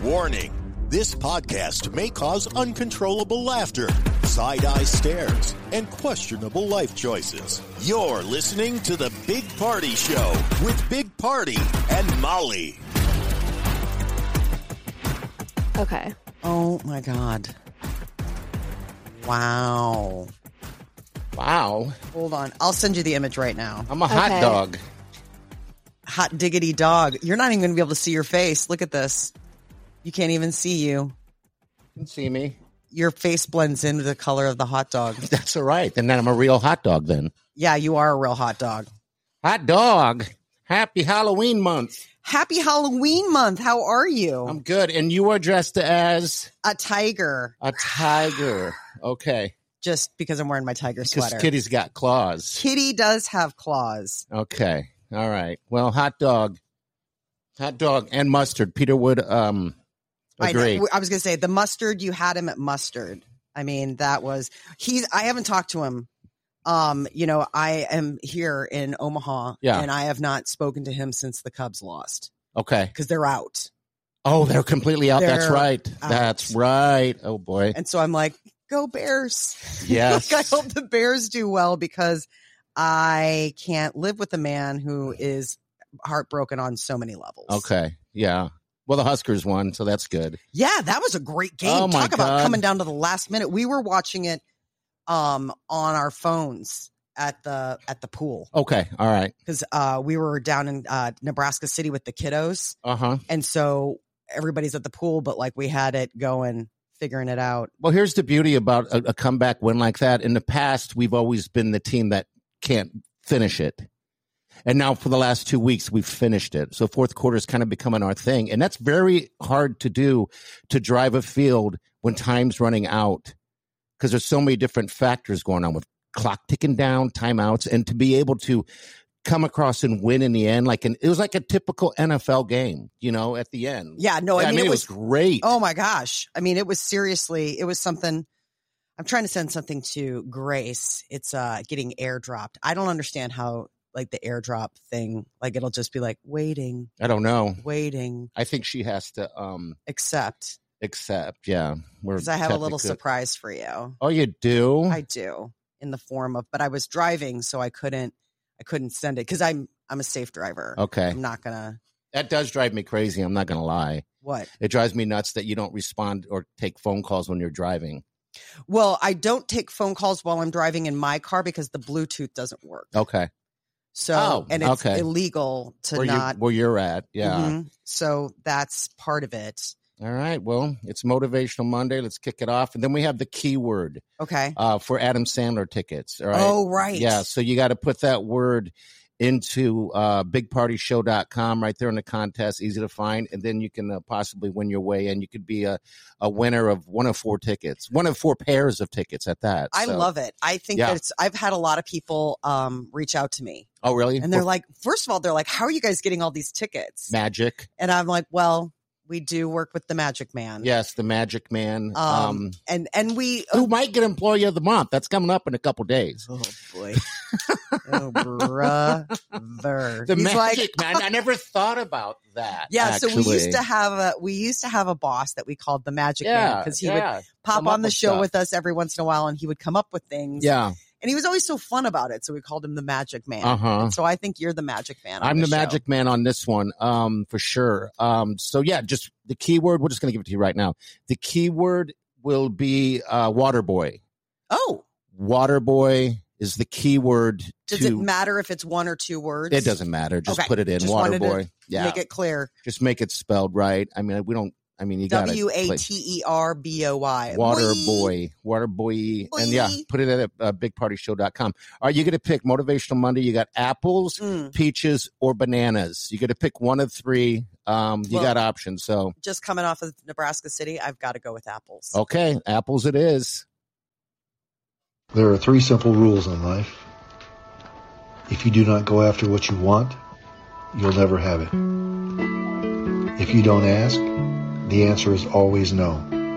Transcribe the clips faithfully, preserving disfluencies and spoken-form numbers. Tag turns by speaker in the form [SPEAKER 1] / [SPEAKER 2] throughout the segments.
[SPEAKER 1] Warning, this podcast may cause uncontrollable laughter, side-eye stares, and questionable life choices. You're listening to The Big Party Show with Big Party and Molly.
[SPEAKER 2] Okay.
[SPEAKER 3] Oh, my God. Wow.
[SPEAKER 4] Wow.
[SPEAKER 3] Hold on. I'll send you the image right now.
[SPEAKER 4] I'm a hot
[SPEAKER 2] Okay.
[SPEAKER 4] dog.
[SPEAKER 3] Hot diggity dog. You're not even going to be able to see your face. Look at this. You can't even see you.
[SPEAKER 4] You can see me.
[SPEAKER 3] Your face blends into the color of the hot dog.
[SPEAKER 4] That's all right. And then I'm a real hot dog then.
[SPEAKER 3] Yeah, you are a real hot dog.
[SPEAKER 4] Hot dog. Happy Halloween month.
[SPEAKER 3] Happy Halloween month. How are you?
[SPEAKER 4] I'm good. And you are dressed as
[SPEAKER 3] a tiger.
[SPEAKER 4] a tiger. Okay.
[SPEAKER 3] Just because I'm wearing my tiger
[SPEAKER 4] Because
[SPEAKER 3] sweater.
[SPEAKER 4] Kitty's got claws.
[SPEAKER 3] Kitty does have claws.
[SPEAKER 4] Okay. All right. Well, hot dog. Hot dog and mustard. Peter would um
[SPEAKER 3] I,
[SPEAKER 4] agree.
[SPEAKER 3] know. I was going to say the mustard, you had him at mustard. I mean, that was, he's, I haven't talked to him. Um, you know, I am here in Omaha
[SPEAKER 4] Yeah.
[SPEAKER 3] and I have not spoken to him since the Cubs lost
[SPEAKER 4] Okay.
[SPEAKER 3] because they're out.
[SPEAKER 4] Oh, they're completely out. That's
[SPEAKER 3] They're
[SPEAKER 4] right.
[SPEAKER 3] out.
[SPEAKER 4] That's right. Oh, boy.
[SPEAKER 3] And so I'm like, go Bears.
[SPEAKER 4] Yes.
[SPEAKER 3] Like, I hope the Bears do well because I can't live with a man who is heartbroken on so many levels.
[SPEAKER 4] Okay. Yeah. Well, the Huskers won, so that's good.
[SPEAKER 3] Yeah, that was a great game.
[SPEAKER 4] Oh, my
[SPEAKER 3] Talk about
[SPEAKER 4] God.
[SPEAKER 3] coming down to the last minute. We were watching it um, on our phones at the at the pool
[SPEAKER 4] Okay. All right.
[SPEAKER 3] because uh, we were down in uh, Nebraska City with the kiddos,
[SPEAKER 4] Uh-huh.
[SPEAKER 3] and so everybody's at the pool, but like we had it going, figuring it out.
[SPEAKER 4] Well, here's the beauty about a, a comeback win like that. In the past, we've always been the team that can't finish it. And now for the last two weeks, we've finished it. So fourth quarter is kind of becoming our thing. And that's very hard to do, to drive a field when time's running out, because there's so many different factors going on with clock ticking down, timeouts, and to be able to come across and win in the end. Like an, it was like a typical N F L game, you know, at the end.
[SPEAKER 3] Yeah, no, I mean, it,
[SPEAKER 4] it
[SPEAKER 3] was,
[SPEAKER 4] was great.
[SPEAKER 3] Oh my gosh. I mean, it was seriously, it was something. I'm trying to send something to Grace. It's uh, getting airdropped. I don't understand how like the airdrop thing, like it'll just be like waiting,
[SPEAKER 4] I don't know.
[SPEAKER 3] waiting,
[SPEAKER 4] I think she has to um
[SPEAKER 3] accept.
[SPEAKER 4] accept. Yeah.
[SPEAKER 3] Because I have a little
[SPEAKER 4] technically-
[SPEAKER 3] surprise for you.
[SPEAKER 4] Oh, you do?
[SPEAKER 3] I do, in the form of, but I was driving, so I couldn't, I couldn't send it because I'm, I'm a safe driver.
[SPEAKER 4] Okay.
[SPEAKER 3] I'm not gonna.
[SPEAKER 4] That does drive me crazy. I'm not going to lie.
[SPEAKER 3] What?
[SPEAKER 4] It drives me nuts that you don't respond or take phone calls when you're driving.
[SPEAKER 3] Well, I don't take phone calls while I'm driving in my car because the Bluetooth doesn't work.
[SPEAKER 4] Okay.
[SPEAKER 3] So,
[SPEAKER 4] Oh,
[SPEAKER 3] and it's
[SPEAKER 4] okay.
[SPEAKER 3] illegal to
[SPEAKER 4] Where,
[SPEAKER 3] not.
[SPEAKER 4] you, where you're at. Yeah.
[SPEAKER 3] Mhm. So that's part of it.
[SPEAKER 4] All right. Well, it's Motivational Monday. Let's kick it off. And then we have the keyword
[SPEAKER 3] Okay.
[SPEAKER 4] uh, for Adam Sandler tickets. All right.
[SPEAKER 3] Oh, right.
[SPEAKER 4] Yeah. So you got to put that word into uh, big party show dot com right there in the contest. Easy to find. And then you can uh, possibly win your way in. You could be a, a winner of one of four tickets, one of four pairs of tickets at that.
[SPEAKER 3] I
[SPEAKER 4] So-
[SPEAKER 3] love it. I think
[SPEAKER 4] Yeah.
[SPEAKER 3] that it's, I've had a lot of people um, reach out to me
[SPEAKER 4] Oh, really?
[SPEAKER 3] and they're
[SPEAKER 4] For
[SPEAKER 3] like, first of all, they're like, how are you guys getting all these tickets?
[SPEAKER 4] Magic.
[SPEAKER 3] And I'm like, well, we do work with the Magic Man.
[SPEAKER 4] Yes, the Magic Man.
[SPEAKER 3] Um,
[SPEAKER 4] Um,
[SPEAKER 3] and, and we,
[SPEAKER 4] who might get Employee of the Month. That's coming up in a couple days.
[SPEAKER 3] oh boy. Oh, brother.
[SPEAKER 4] The
[SPEAKER 3] He's
[SPEAKER 4] Magic
[SPEAKER 3] like,
[SPEAKER 4] Man. I never thought about that.
[SPEAKER 3] yeah. So we
[SPEAKER 4] actually.
[SPEAKER 3] used to have a, we used to have a boss that we called the Magic Man
[SPEAKER 4] yeah,
[SPEAKER 3] because he
[SPEAKER 4] yeah.
[SPEAKER 3] would pop
[SPEAKER 4] Come up
[SPEAKER 3] on the
[SPEAKER 4] with
[SPEAKER 3] show
[SPEAKER 4] stuff.
[SPEAKER 3] with us every once in a while and he would come up with things.
[SPEAKER 4] Yeah.
[SPEAKER 3] And he was always so fun about it. So we called him the Magic Man.
[SPEAKER 4] Uh-huh.
[SPEAKER 3] And so I think you're the Magic Man. on
[SPEAKER 4] I'm the
[SPEAKER 3] this show.
[SPEAKER 4] Magic Man on this one, um, for sure. Um, so yeah, just the keyword. We're just going to give it to you right now. The keyword will be uh, water boy.
[SPEAKER 3] Oh,
[SPEAKER 4] Water boy is the keyword.
[SPEAKER 3] does
[SPEAKER 4] to,
[SPEAKER 3] it matter if it's one or two words?
[SPEAKER 4] It doesn't matter. Just
[SPEAKER 3] Okay.
[SPEAKER 4] put it in.
[SPEAKER 3] Just
[SPEAKER 4] Water
[SPEAKER 3] wanted to
[SPEAKER 4] boy. Yeah.
[SPEAKER 3] Make it clear.
[SPEAKER 4] Just make it spelled right. I mean, we don't. I mean, you got
[SPEAKER 3] W A T E R B O Y.
[SPEAKER 4] Water
[SPEAKER 3] Boy.
[SPEAKER 4] boy, water boy, and yeah,
[SPEAKER 3] Boy.
[SPEAKER 4] put it at uh, big party show dot com. Are you going to pick Motivational Monday? You got apples,
[SPEAKER 3] Mm.
[SPEAKER 4] peaches, or bananas. You got to pick one of three. Um, you
[SPEAKER 3] Well-
[SPEAKER 4] got options. So
[SPEAKER 3] Just coming off of Nebraska City, I've got to go with apples.
[SPEAKER 4] okay, apples it is.
[SPEAKER 5] There are three simple rules in life. If you do not go after what you want, you'll never have it. If you don't ask, the answer is always no.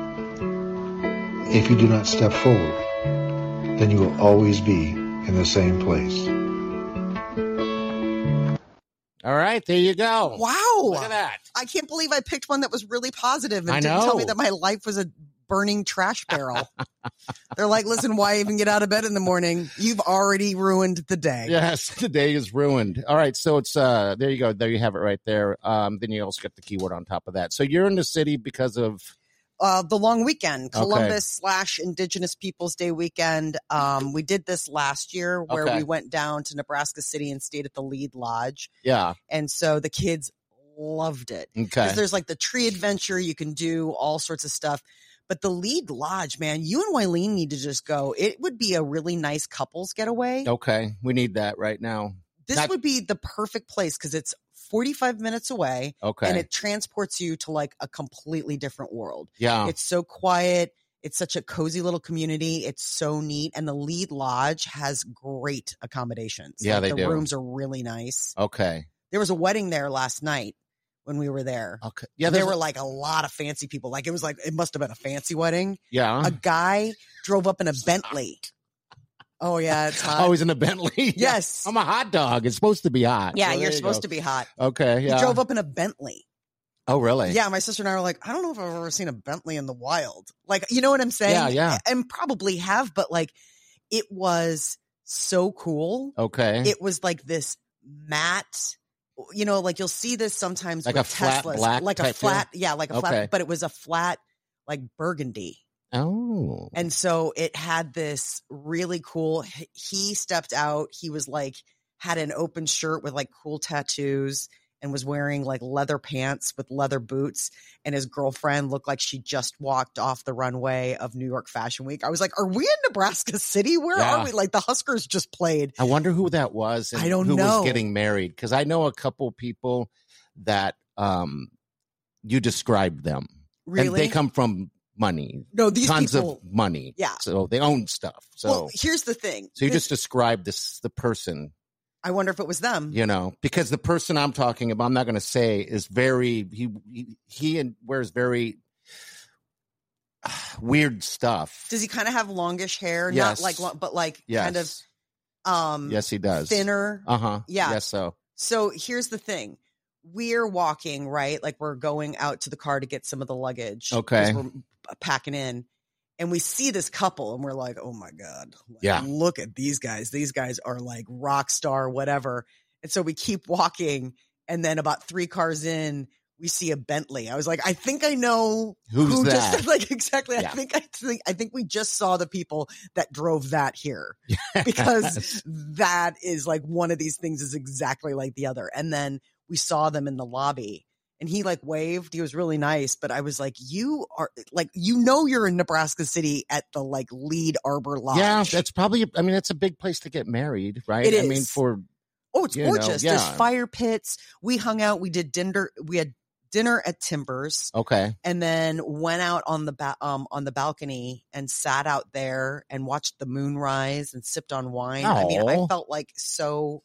[SPEAKER 5] If you do not step forward, then you will always be in the same place.
[SPEAKER 4] All right, there you go.
[SPEAKER 3] Wow.
[SPEAKER 4] Look at that.
[SPEAKER 3] I can't believe I picked one that was really positive and
[SPEAKER 4] I
[SPEAKER 3] didn't tell me
[SPEAKER 4] know.
[SPEAKER 3] that my life was a burning trash barrel. They're like, listen, why even get out of bed in the morning? You've already ruined the day.
[SPEAKER 4] Yes, the day is ruined. All right, so it's uh there you go. There you have it right there. Um, then you also get the keyword on top of that. So you're in the city because of
[SPEAKER 3] Uh, the long weekend, Columbus
[SPEAKER 4] Okay.
[SPEAKER 3] slash Indigenous Peoples Day weekend. Um, we did this last year where
[SPEAKER 4] Okay.
[SPEAKER 3] we went down to Nebraska City and stayed at the Lead Lodge.
[SPEAKER 4] yeah.
[SPEAKER 3] And so the kids loved it.
[SPEAKER 4] Okay.
[SPEAKER 3] Because there's like the tree adventure. You can do all sorts of stuff. But the Lead Lodge, man, you and Wileen need to just go. It would be a really nice couples getaway.
[SPEAKER 4] Okay, we need that right now.
[SPEAKER 3] This
[SPEAKER 4] Not-
[SPEAKER 3] would be the perfect place because it's forty-five minutes away
[SPEAKER 4] Okay.
[SPEAKER 3] and it transports you to like a completely different world.
[SPEAKER 4] yeah.
[SPEAKER 3] It's so quiet. It's such a cozy little community. It's so neat. And the Lead Lodge has great accommodations.
[SPEAKER 4] Yeah,
[SPEAKER 3] Like,
[SPEAKER 4] they
[SPEAKER 3] the
[SPEAKER 4] do.
[SPEAKER 3] rooms are really nice.
[SPEAKER 4] Okay.
[SPEAKER 3] There was a wedding there last night when we were there.
[SPEAKER 4] Okay. Yeah,
[SPEAKER 3] And there
[SPEAKER 4] there's
[SPEAKER 3] were
[SPEAKER 4] a-
[SPEAKER 3] like a lot of fancy people. Like it was like, it must have been a fancy wedding.
[SPEAKER 4] yeah.
[SPEAKER 3] A guy drove up in a Bentley. Oh, yeah. It's hot.
[SPEAKER 4] Always in a Bentley.
[SPEAKER 3] Yes.
[SPEAKER 4] I'm a hot dog. It's supposed to be hot.
[SPEAKER 3] yeah,
[SPEAKER 4] So
[SPEAKER 3] you're
[SPEAKER 4] there you
[SPEAKER 3] supposed
[SPEAKER 4] go.
[SPEAKER 3] to be hot.
[SPEAKER 4] Okay. Yeah.
[SPEAKER 3] He drove up in a Bentley.
[SPEAKER 4] Oh, really?
[SPEAKER 3] Yeah, my sister and I were like, I don't know if I've ever seen a Bentley in the wild. Like, you know what I'm saying?
[SPEAKER 4] Yeah, yeah.
[SPEAKER 3] And probably have, but like, it was so cool.
[SPEAKER 4] Okay.
[SPEAKER 3] It was like this matte, you know, like you'll see this sometimes
[SPEAKER 4] Like
[SPEAKER 3] with
[SPEAKER 4] a flat
[SPEAKER 3] Teslas,
[SPEAKER 4] black
[SPEAKER 3] like a
[SPEAKER 4] type
[SPEAKER 3] flat, yeah, like a
[SPEAKER 4] Okay.
[SPEAKER 3] flat, but it was a flat, like burgundy.
[SPEAKER 4] oh.
[SPEAKER 3] And so it had this really cool, he- he stepped out. He was like, had an open shirt with like cool tattoos and was wearing like leather pants with leather boots. And his girlfriend looked like she just walked off the runway of New York Fashion Week. I was like, are we in Nebraska City? Where
[SPEAKER 4] Yeah.
[SPEAKER 3] are we? Like the Huskers just played.
[SPEAKER 4] I wonder who that was. And
[SPEAKER 3] I don't
[SPEAKER 4] who
[SPEAKER 3] know.
[SPEAKER 4] was getting married, because I know a couple people that um you described them.
[SPEAKER 3] Really?
[SPEAKER 4] And they come from money,
[SPEAKER 3] no, these
[SPEAKER 4] tons
[SPEAKER 3] people.
[SPEAKER 4] of money.
[SPEAKER 3] Yeah.
[SPEAKER 4] So they own stuff. So
[SPEAKER 3] well, here's the thing.
[SPEAKER 4] so you
[SPEAKER 3] This-
[SPEAKER 4] just described this the person,
[SPEAKER 3] I wonder if it was them.
[SPEAKER 4] you know, because the person I'm talking about, I'm not going to say, is very he he, he and wears very uh, weird stuff.
[SPEAKER 3] Does he kind of have longish hair?
[SPEAKER 4] Yes.
[SPEAKER 3] Not like, long, but like
[SPEAKER 4] yes.
[SPEAKER 3] kind of um
[SPEAKER 4] yes, he does.
[SPEAKER 3] thinner.
[SPEAKER 4] Uh huh.
[SPEAKER 3] Yeah.
[SPEAKER 4] Yes. So
[SPEAKER 3] So here's the thing. We're walking, right? Like we're going out to the car to get some of the luggage. 'cause
[SPEAKER 4] Okay.
[SPEAKER 3] We're packing in. And we see this couple and we're like, oh my God. Like,
[SPEAKER 4] Yeah.
[SPEAKER 3] look at these guys. These guys are like rock star, whatever. And so we keep walking. And then about three cars in, we see a Bentley. I was like, I think I know
[SPEAKER 4] Who's
[SPEAKER 3] who
[SPEAKER 4] that?
[SPEAKER 3] just like exactly.
[SPEAKER 4] Yeah.
[SPEAKER 3] I think I think I think we just saw the people that drove that here. Because that is like one of these things is exactly like the other. And then we saw them in the lobby and he like waved. He was really nice, but I was like, you are like, you know, you're in Nebraska City at the like Lead Arbor Lodge.
[SPEAKER 4] yeah, that's probably. I mean, it's a big place to get married, right?
[SPEAKER 3] It
[SPEAKER 4] I mean,
[SPEAKER 3] is.
[SPEAKER 4] for
[SPEAKER 3] oh, it's
[SPEAKER 4] you know,
[SPEAKER 3] gorgeous. There's
[SPEAKER 4] yeah.
[SPEAKER 3] fire pits. We hung out. We did dinner. We had dinner at Timbers
[SPEAKER 4] okay,
[SPEAKER 3] and then went out on the ba- um on the balcony and sat out there and watched the moon rise and sipped on wine. I mean, I
[SPEAKER 4] Aw.
[SPEAKER 3] felt like so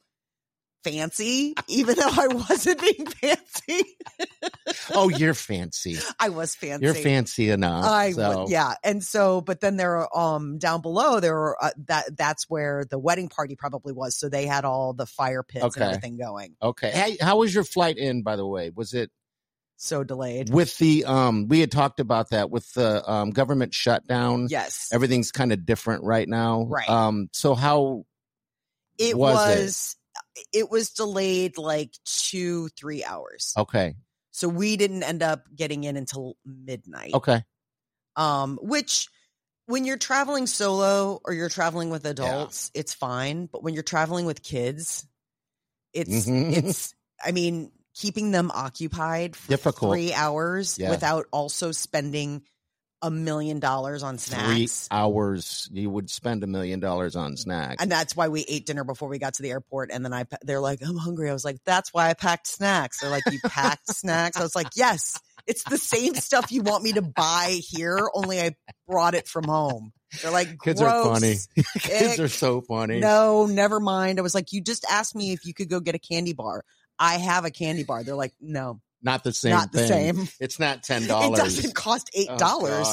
[SPEAKER 3] fancy, even though I wasn't being fancy.
[SPEAKER 4] oh, you're fancy.
[SPEAKER 3] I was fancy.
[SPEAKER 4] You're fancy enough.
[SPEAKER 3] I
[SPEAKER 4] so.
[SPEAKER 3] would, yeah. And so, but then there are, um, down below there were, uh, that, that's where the wedding party probably was. So they had all the fire pits
[SPEAKER 4] Okay.
[SPEAKER 3] and everything going.
[SPEAKER 4] Okay. Hey, how was your flight in? By the way, was it
[SPEAKER 3] So delayed.
[SPEAKER 4] with the um? We had talked about that with the um government shutdown.
[SPEAKER 3] Yes.
[SPEAKER 4] Everything's kind of different right now.
[SPEAKER 3] Right.
[SPEAKER 4] Um. So how?
[SPEAKER 3] It
[SPEAKER 4] was
[SPEAKER 3] was, it? was delayed like two, three hours.
[SPEAKER 4] Okay.
[SPEAKER 3] So we didn't end up getting in until midnight.
[SPEAKER 4] Okay.
[SPEAKER 3] Um, which when you're traveling solo or you're traveling with adults, it's fine. But when you're traveling with kids, it's,
[SPEAKER 4] Mhm.
[SPEAKER 3] it's, I mean, keeping them occupied for
[SPEAKER 4] Difficult.
[SPEAKER 3] three hours
[SPEAKER 4] Yeah.
[SPEAKER 3] without also spending a million dollars on
[SPEAKER 4] Three
[SPEAKER 3] snacks.
[SPEAKER 4] hours, you would spend a million dollars on snacks.
[SPEAKER 3] And that's why we ate dinner before we got to the airport. And then I, pa- they're like, I'm hungry. I was like, that's why I packed snacks. They're like, you packed snacks? I was like, yes, it's the same stuff you want me to buy here, only I brought it from home. They're like,
[SPEAKER 4] Kids
[SPEAKER 3] gross.
[SPEAKER 4] are funny. Kids
[SPEAKER 3] Ick.
[SPEAKER 4] are so funny.
[SPEAKER 3] No, never mind. I was like, you just asked me if you could go get a candy bar. I have a candy bar. They're like, no,
[SPEAKER 4] Not the same
[SPEAKER 3] not the
[SPEAKER 4] thing.
[SPEAKER 3] same.
[SPEAKER 4] It's not ten
[SPEAKER 3] It
[SPEAKER 4] dollars.
[SPEAKER 3] doesn't cost eight dollars.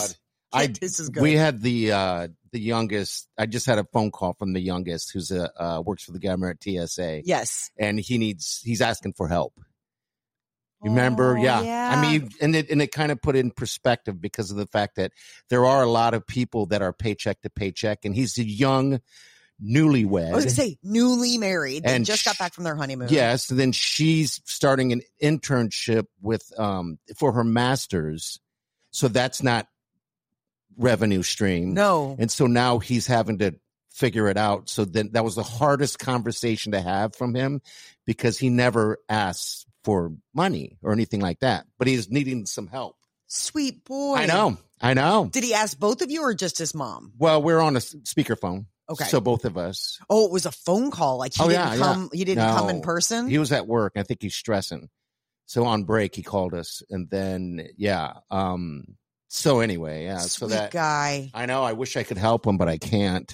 [SPEAKER 3] I,
[SPEAKER 4] I
[SPEAKER 3] taste as good.
[SPEAKER 4] we had the uh, the youngest. I just had a phone call from the youngest, who's a uh, works for the government at T S A.
[SPEAKER 3] Yes,
[SPEAKER 4] and he needs. He's asking for help. Remember?
[SPEAKER 3] Oh,
[SPEAKER 4] yeah.
[SPEAKER 3] yeah.
[SPEAKER 4] I mean, and it and it kind of put it in perspective because of the fact that there are a lot of people that are paycheck to paycheck, and he's a young, newlywed.
[SPEAKER 3] I was gonna say newly married. They
[SPEAKER 4] And
[SPEAKER 3] just got
[SPEAKER 4] sh-
[SPEAKER 3] back from their honeymoon.
[SPEAKER 4] Yes, and then she's starting an internship with um for her master's, so that's not revenue stream.
[SPEAKER 3] No.
[SPEAKER 4] And so now he's having to figure it out. So then that was the hardest conversation to have from him because he never asks for money or anything like that, but he's needing some help.
[SPEAKER 3] Sweet boy.
[SPEAKER 4] I know. I know.
[SPEAKER 3] Did he ask both of you or just his mom?
[SPEAKER 4] Well, we're on a s- speakerphone.
[SPEAKER 3] Okay.
[SPEAKER 4] So both of us.
[SPEAKER 3] Oh, it was a phone call. Like he
[SPEAKER 4] Oh,
[SPEAKER 3] didn't
[SPEAKER 4] yeah,
[SPEAKER 3] come. He didn't
[SPEAKER 4] No.
[SPEAKER 3] come in person.
[SPEAKER 4] He was at work. I think he's stressing. So on break, he called us. And then, yeah. Um, so anyway, yeah.
[SPEAKER 3] Sweet
[SPEAKER 4] so that
[SPEAKER 3] guy.
[SPEAKER 4] I know. I wish I could help him, but I can't.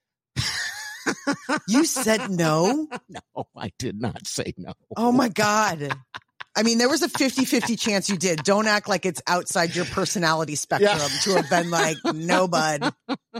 [SPEAKER 3] You said no.
[SPEAKER 4] No, I did not say no.
[SPEAKER 3] Oh my God. I mean, there was a fifty-fifty chance you did. Don't act like it's outside your personality spectrum
[SPEAKER 4] Yeah.
[SPEAKER 3] to have been like, no, bud.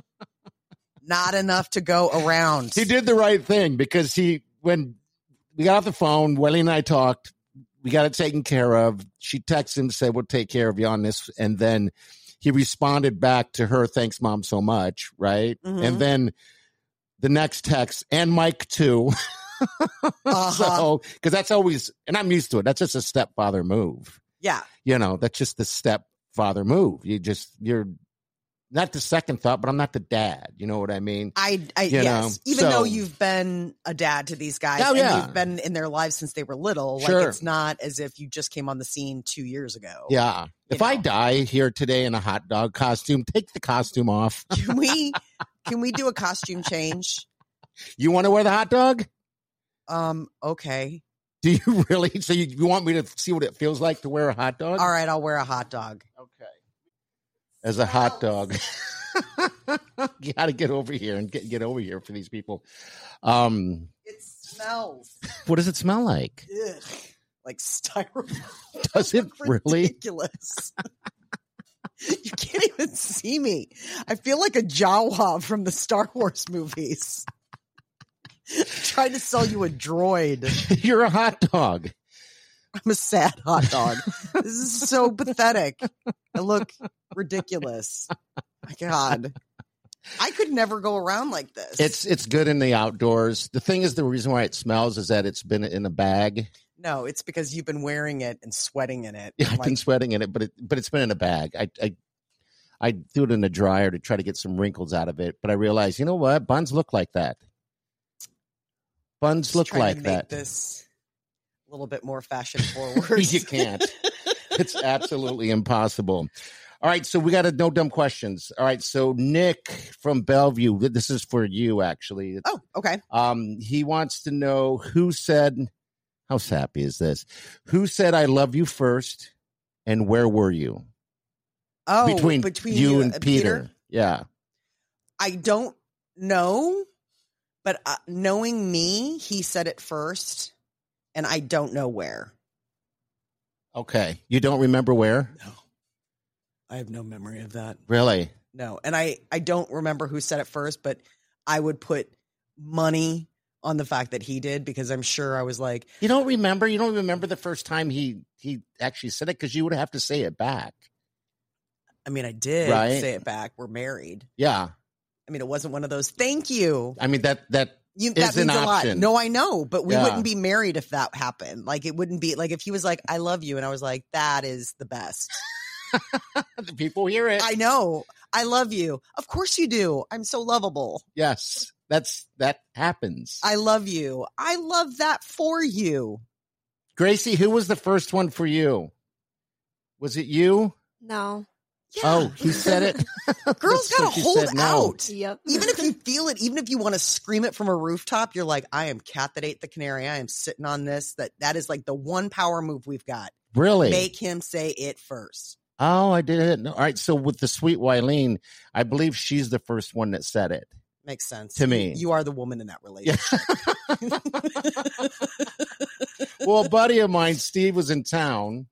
[SPEAKER 3] Not enough to go around.
[SPEAKER 4] He did the right thing because he, when we got off the phone, Welly and I talked, we got it taken care of. She texted him, said, we'll take care of you on this. And then he responded back to her, thanks, Mom, so much. Right.
[SPEAKER 3] Mhm.
[SPEAKER 4] And then the next text, and Mike too.
[SPEAKER 3] Uh-huh.
[SPEAKER 4] So, because that's always, and I'm used to it. That's just a stepfather move.
[SPEAKER 3] Yeah.
[SPEAKER 4] You know, that's just the stepfather move. You just, you're not the second thought, but I'm not the dad. You know what I mean?
[SPEAKER 3] I, I
[SPEAKER 4] You
[SPEAKER 3] yes.
[SPEAKER 4] know,
[SPEAKER 3] Even
[SPEAKER 4] so-
[SPEAKER 3] though you've been a dad to these guys
[SPEAKER 4] Oh,
[SPEAKER 3] and
[SPEAKER 4] yeah.
[SPEAKER 3] you've been in their lives since they were little,
[SPEAKER 4] Sure.
[SPEAKER 3] like it's not as if you just came on the scene two years ago.
[SPEAKER 4] Yeah.
[SPEAKER 3] You
[SPEAKER 4] If I
[SPEAKER 3] know.
[SPEAKER 4] die here today in a hot dog costume, take the costume off.
[SPEAKER 3] Can we can we do a costume change?
[SPEAKER 4] You want to wear the hot dog?
[SPEAKER 3] Um, okay.
[SPEAKER 4] Do you really? So you, you want me to see what it feels like to wear a hot dog?
[SPEAKER 3] All right, I'll wear a hot dog.
[SPEAKER 4] Okay. As a hot dog. You got to get over here and get, get over here for these people. Um,
[SPEAKER 3] It smells
[SPEAKER 4] what does it smell like?
[SPEAKER 3] ugh, like styrofoam.
[SPEAKER 4] Does it really?
[SPEAKER 3] Ridiculous. You can't even see me. I feel like a Jawa from the Star Wars movies. Trying to sell you a droid.
[SPEAKER 4] You're a hot dog.
[SPEAKER 3] I'm a sad hot dog. This is so pathetic. I look ridiculous. My God. I could never go around like this.
[SPEAKER 4] It's it's good in the outdoors. The thing is, the reason why it smells is that it's been in a bag.
[SPEAKER 3] no, it's because you've been wearing it and sweating in it.
[SPEAKER 4] Yeah,
[SPEAKER 3] I'm
[SPEAKER 4] I've been
[SPEAKER 3] like,
[SPEAKER 4] sweating in it, but it but it's been in a bag. I I I threw it in the dryer to try to get some wrinkles out of it, but I realized, you know what? Buns look like that. Buns
[SPEAKER 3] just
[SPEAKER 4] look
[SPEAKER 3] trying
[SPEAKER 4] like
[SPEAKER 3] to
[SPEAKER 4] that.
[SPEAKER 3] make this a little bit more fashion forward.
[SPEAKER 4] You can't. It's absolutely impossible. All right, so we got a no dumb questions. All right, so Nick from Bellevue, this is for you actually.
[SPEAKER 3] Oh, okay.
[SPEAKER 4] Um, he wants to know who said, how sappy is this? Who said I love you first, and where were you?
[SPEAKER 3] Oh,
[SPEAKER 4] between,
[SPEAKER 3] between
[SPEAKER 4] you and
[SPEAKER 3] uh,
[SPEAKER 4] Peter. Yeah.
[SPEAKER 3] I don't know, but uh, knowing me, he said it first, and I don't know where.
[SPEAKER 4] Okay. You don't remember where?
[SPEAKER 3] No, I have no memory of that.
[SPEAKER 4] Really?
[SPEAKER 3] No, and I I don't remember who said it first, but I would put money on the fact that he did because I'm sure I was like,
[SPEAKER 4] You don't remember? You don't remember the first time he he actually said it because you would have to say it back.
[SPEAKER 3] I mean, I did
[SPEAKER 4] Right.
[SPEAKER 3] say it back. We're married.
[SPEAKER 4] Yeah.
[SPEAKER 3] I mean, it wasn't one of those. Thank you.
[SPEAKER 4] I mean that that
[SPEAKER 3] You,
[SPEAKER 4] Is
[SPEAKER 3] that
[SPEAKER 4] an
[SPEAKER 3] means a lot.
[SPEAKER 4] option.
[SPEAKER 3] No, I know, but we
[SPEAKER 4] Yeah.
[SPEAKER 3] wouldn't be married if that happened. Like, it wouldn't be like if he was like, "I love you," and I was like, "That is the best."
[SPEAKER 4] the people hear it.
[SPEAKER 3] I know. I love you. Of course you do. I'm so lovable.
[SPEAKER 4] Yes. That's that happens.
[SPEAKER 3] I love you. I love that for you.
[SPEAKER 4] Gracie, who was the first one for you? Was it you?
[SPEAKER 2] No.
[SPEAKER 3] Yeah.
[SPEAKER 4] Oh, he said it.
[SPEAKER 3] Girls
[SPEAKER 4] That's
[SPEAKER 3] gotta
[SPEAKER 4] what she
[SPEAKER 3] hold
[SPEAKER 4] said, no.
[SPEAKER 3] out.
[SPEAKER 2] Yep.
[SPEAKER 3] Even if you feel it, even if you want to scream it from a rooftop, you're like, I am cat that ate the canary. I am sitting on this. That that is like the one power move we've got.
[SPEAKER 4] Really?
[SPEAKER 3] Make him say it first.
[SPEAKER 4] Oh, I didn't. All right. So with the sweet Wileen, I believe she's the first one that said it.
[SPEAKER 3] Makes sense.
[SPEAKER 4] To me.
[SPEAKER 3] You, you are the woman in that relationship.
[SPEAKER 4] Well, a buddy of mine, Steve, was in town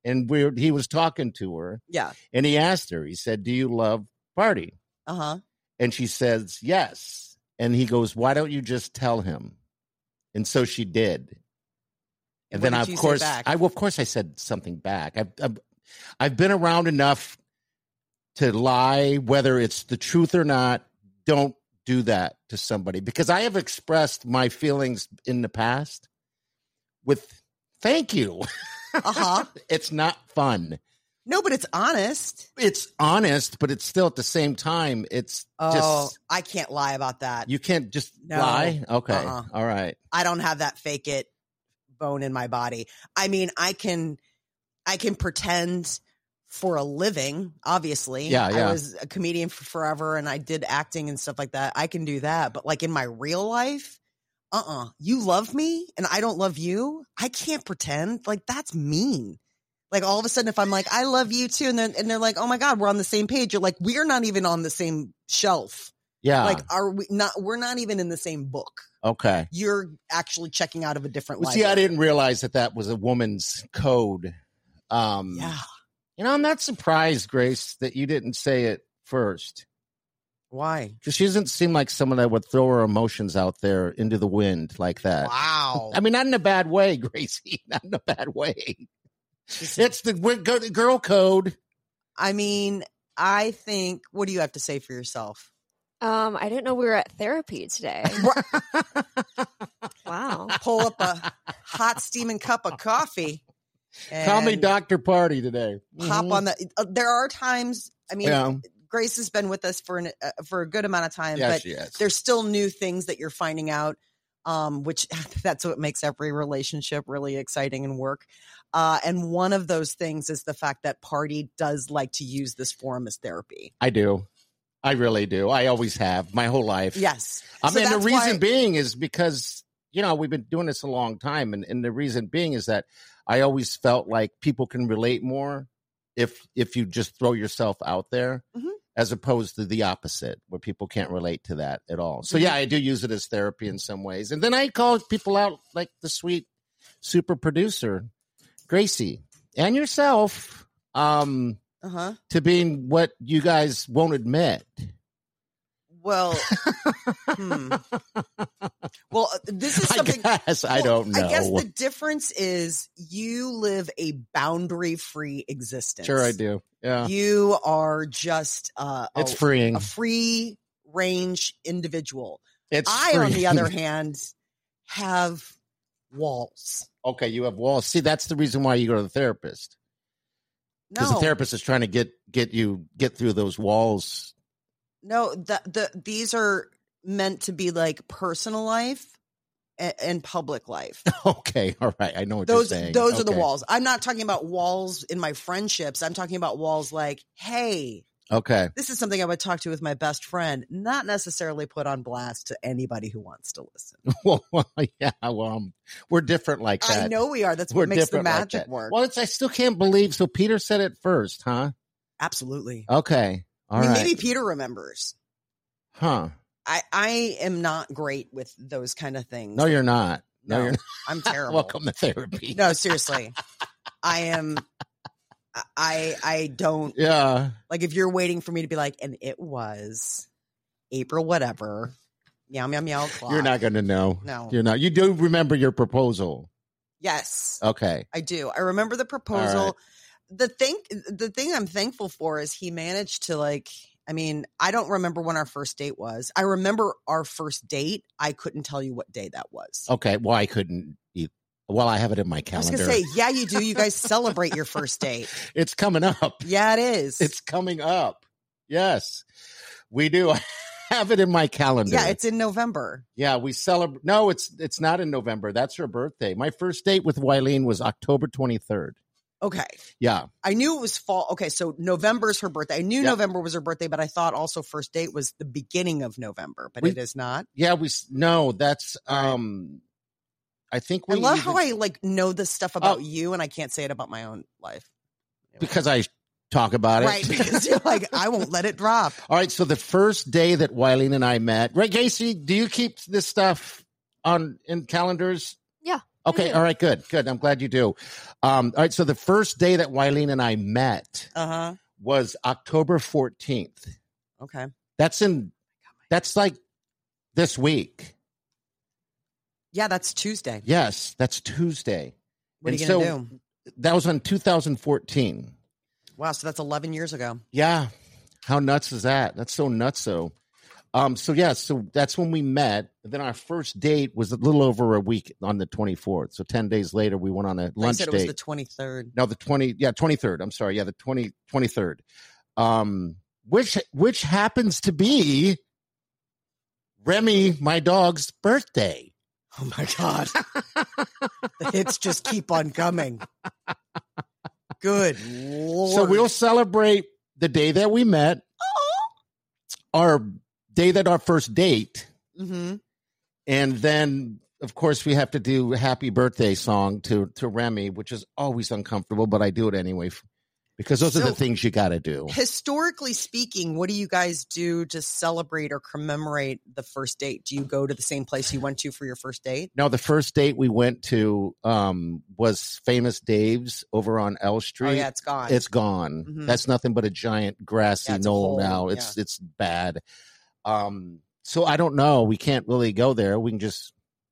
[SPEAKER 4] and we he was talking to her,
[SPEAKER 3] Yeah.
[SPEAKER 4] and he asked her. He said, "Do you love Party?"
[SPEAKER 3] Uh huh.
[SPEAKER 4] And she says, "Yes." And he goes, "Why don't you just tell him?" And so she did. And
[SPEAKER 3] What
[SPEAKER 4] then,
[SPEAKER 3] did
[SPEAKER 4] of
[SPEAKER 3] you say
[SPEAKER 4] course,
[SPEAKER 3] back?
[SPEAKER 4] I well, of course, I said something back. I've, I've I've been around enough to lie, whether it's the truth or not. Don't do that to somebody, because I have expressed my feelings in the past with "thank you."
[SPEAKER 3] Uh huh.
[SPEAKER 4] It's not fun.
[SPEAKER 3] No, but it's honest.
[SPEAKER 4] It's honest, but it's still at the same time. It's
[SPEAKER 3] Oh,
[SPEAKER 4] just
[SPEAKER 3] I can't lie about that.
[SPEAKER 4] you can't just
[SPEAKER 3] No.
[SPEAKER 4] lie. Okay,
[SPEAKER 3] Uh-uh.
[SPEAKER 4] all right.
[SPEAKER 3] I don't have that fake it bone in my body. I mean, I can, I can pretend for a living. Obviously,
[SPEAKER 4] Yeah, yeah.
[SPEAKER 3] I was a comedian for forever, and I did acting and stuff like that. I can do that, but like in my real life, uh, uh you love me and I don't love you. I can't pretend. Like that's mean. Like all of a sudden, if I'm like, I love you too, and then and they're like, oh my God, we're on the same page. You're like, we're not even on the same shelf.
[SPEAKER 4] Yeah.
[SPEAKER 3] Like, are we not? We're not even in the same book.
[SPEAKER 4] Okay.
[SPEAKER 3] You're actually checking out of a different
[SPEAKER 4] Well, see, I
[SPEAKER 3] library.
[SPEAKER 4] didn't realize that that was a woman's code. Um,
[SPEAKER 3] Yeah.
[SPEAKER 4] You know, I'm not surprised, Grace, that you didn't say it first.
[SPEAKER 3] Why?
[SPEAKER 4] Because she doesn't seem like someone that would throw her emotions out there into the wind like that.
[SPEAKER 3] Wow.
[SPEAKER 4] I mean, not in a bad way, Gracie. Not in a bad way. It's the wi- go- the girl code.
[SPEAKER 3] I mean, I think. What do you have to say for yourself?
[SPEAKER 2] Um, I didn't know we were at therapy today. Wow.
[SPEAKER 3] Pull up a hot steaming cup of coffee.
[SPEAKER 4] Call me
[SPEAKER 3] and
[SPEAKER 4] Doctor Party today.
[SPEAKER 3] Hop
[SPEAKER 4] Mhm.
[SPEAKER 3] on the. Uh, there are times. I mean,
[SPEAKER 4] Yeah.
[SPEAKER 3] Grace has been with us for an uh, for a good amount of time,
[SPEAKER 4] Yes,
[SPEAKER 3] but
[SPEAKER 4] she is.
[SPEAKER 3] there's still new things that you're finding out. Um, which that's what makes every relationship really exciting and work. Uh, and one of those things is the fact that Party does like to use this forum as therapy.
[SPEAKER 4] I do. I really do. I always have my whole life.
[SPEAKER 3] Yes.
[SPEAKER 4] I
[SPEAKER 3] So
[SPEAKER 4] mean, the
[SPEAKER 3] that's
[SPEAKER 4] reason
[SPEAKER 3] why-
[SPEAKER 4] being is because, you know, we've been doing this a long time. And, and the reason being is that I always felt like people can relate more if if you just throw yourself out there,
[SPEAKER 3] Mhm.
[SPEAKER 4] as opposed to the opposite, where people can't relate to that at all. So,
[SPEAKER 3] Mhm.
[SPEAKER 4] yeah, I do use it as therapy in some ways. And then I call people out like the sweet super producer, Gracie, and yourself, um,
[SPEAKER 3] Uh-huh.
[SPEAKER 4] to being what you guys won't admit.
[SPEAKER 3] Well, hmm. well, uh, this is
[SPEAKER 4] I
[SPEAKER 3] something.
[SPEAKER 4] guess. I
[SPEAKER 3] well,
[SPEAKER 4] don't know.
[SPEAKER 3] I guess the difference is you live a boundary-free existence.
[SPEAKER 4] Sure, I do. Yeah.
[SPEAKER 3] You are just uh,
[SPEAKER 4] It's
[SPEAKER 3] a,
[SPEAKER 4] freeing.
[SPEAKER 3] a free-range individual.
[SPEAKER 4] It's
[SPEAKER 3] I, on the
[SPEAKER 4] freeing.
[SPEAKER 3] other hand, have walls.
[SPEAKER 4] Okay, you have walls. See, that's the reason why you go to the therapist. Because
[SPEAKER 3] No,
[SPEAKER 4] the therapist is trying to get get you get through those walls.
[SPEAKER 3] no. The the these are meant to be like personal life and, and public life.
[SPEAKER 4] Okay, all right. I know what
[SPEAKER 3] Those
[SPEAKER 4] you're saying.
[SPEAKER 3] those are the
[SPEAKER 4] Okay.
[SPEAKER 3] walls. I'm not talking about walls in my friendships. I'm talking about walls like, hey,
[SPEAKER 4] Okay.
[SPEAKER 3] this is something I would talk to with my best friend, not necessarily put on blast to anybody who wants to listen.
[SPEAKER 4] Well, well, yeah. Well, um, we're different like that.
[SPEAKER 3] I know we are. That's
[SPEAKER 4] We're
[SPEAKER 3] what makes the
[SPEAKER 4] different like
[SPEAKER 3] magic
[SPEAKER 4] that.
[SPEAKER 3] work.
[SPEAKER 4] Well, it's I still can't believe. So Peter said it first, huh?
[SPEAKER 3] Absolutely.
[SPEAKER 4] Okay. All
[SPEAKER 3] I mean,
[SPEAKER 4] right.
[SPEAKER 3] maybe Peter remembers.
[SPEAKER 4] Huh?
[SPEAKER 3] I, I am not great with those kind of things.
[SPEAKER 4] No, you're not. No,
[SPEAKER 3] No,
[SPEAKER 4] you're not.
[SPEAKER 3] I'm terrible.
[SPEAKER 4] Welcome to therapy.
[SPEAKER 3] No, seriously. I am. I I don't
[SPEAKER 4] Yeah.
[SPEAKER 3] like if you're waiting for me to be like, and it was April, whatever. Meow meow meow. Clock.
[SPEAKER 4] You're not going to know.
[SPEAKER 3] No.
[SPEAKER 4] You're not. You do remember your proposal.
[SPEAKER 3] Yes,
[SPEAKER 4] Okay.
[SPEAKER 3] I do. I remember the proposal.
[SPEAKER 4] All right.
[SPEAKER 3] The thing, the thing I'm thankful for is he managed to like. I mean, I don't remember when our first date was. I remember our first date. I couldn't tell you what day that was.
[SPEAKER 4] Okay. Well, I couldn't eat. Well, I have it in my
[SPEAKER 3] I was
[SPEAKER 4] calendar.
[SPEAKER 3] gonna say, yeah, you do. You guys celebrate your first date.
[SPEAKER 4] It's coming up.
[SPEAKER 3] Yeah, it is.
[SPEAKER 4] It's coming up. Yes, we do. I have it in my calendar.
[SPEAKER 3] yeah, it's in November.
[SPEAKER 4] Yeah, we celebrate. No, it's it's not in November. That's her birthday. My first date with Wileen was October twenty-third.
[SPEAKER 3] Okay.
[SPEAKER 4] Yeah.
[SPEAKER 3] I knew it was fall. Okay, so November's her birthday. I knew
[SPEAKER 4] Yeah.
[SPEAKER 3] November was her birthday, but I thought also first date was the beginning of November, but
[SPEAKER 4] We-
[SPEAKER 3] it is not.
[SPEAKER 4] Yeah, we s- no, that's
[SPEAKER 3] All right.
[SPEAKER 4] um I think
[SPEAKER 3] I
[SPEAKER 4] we
[SPEAKER 3] love
[SPEAKER 4] either-
[SPEAKER 3] how I like know this stuff about
[SPEAKER 4] Oh.
[SPEAKER 3] you and I can't say it about my own life. Anyway.
[SPEAKER 4] because I talk about it.
[SPEAKER 3] Right, because you're like, I won't let it drop.
[SPEAKER 4] All right, so the first day that Wileen and I met, right, Casey, do you keep this stuff on in calendars?
[SPEAKER 2] Yeah.
[SPEAKER 4] Okay. All right. Good. Good. I'm glad you do. Um, all right. So the first day that Wileen and I met
[SPEAKER 3] Uh-huh.
[SPEAKER 4] was October fourteenth.
[SPEAKER 3] Okay.
[SPEAKER 4] That's in, that's like this week.
[SPEAKER 3] Yeah, that's Tuesday.
[SPEAKER 4] Yes. That's Tuesday.
[SPEAKER 3] What
[SPEAKER 4] And
[SPEAKER 3] are you going to
[SPEAKER 4] so
[SPEAKER 3] do?
[SPEAKER 4] That was on two thousand fourteen.
[SPEAKER 3] Wow, so that's eleven years ago.
[SPEAKER 4] Yeah. How nuts is that? That's so nuts. So, um, so yeah, so that's when we met. And then our first date was a little over a week on the twenty-fourth. So ten days later, we went on a lunch
[SPEAKER 3] I said
[SPEAKER 4] date.
[SPEAKER 3] it was the twenty-third.
[SPEAKER 4] No, the twenty, yeah, twenty-third. I'm sorry. Yeah, the twenty, twenty-third. Um, which, which happens to be Remy, my dog's birthday.
[SPEAKER 3] Oh my God. The hits just keep on coming. Good Lord.
[SPEAKER 4] So we'll celebrate the day that we met, our day that our first date.
[SPEAKER 3] Mm-hmm.
[SPEAKER 4] And then, of course, we have to do a happy birthday song to, to Remy, which is always uncomfortable, but I do it anyway because those
[SPEAKER 3] So,
[SPEAKER 4] are the things you got to do.
[SPEAKER 3] Historically speaking, what do you guys do to celebrate or commemorate the first date? Do you go to the same place you went to for your first date?
[SPEAKER 4] No, the first date we went to um, was Famous Dave's over on L Street.
[SPEAKER 3] Oh, yeah, it's gone.
[SPEAKER 4] It's gone.
[SPEAKER 3] Mhm.
[SPEAKER 4] That's nothing but a giant grassy
[SPEAKER 3] Yeah, it's a
[SPEAKER 4] knoll
[SPEAKER 3] hole,
[SPEAKER 4] now. It's it's bad. Um, so I don't know. We can't really go there. We can just,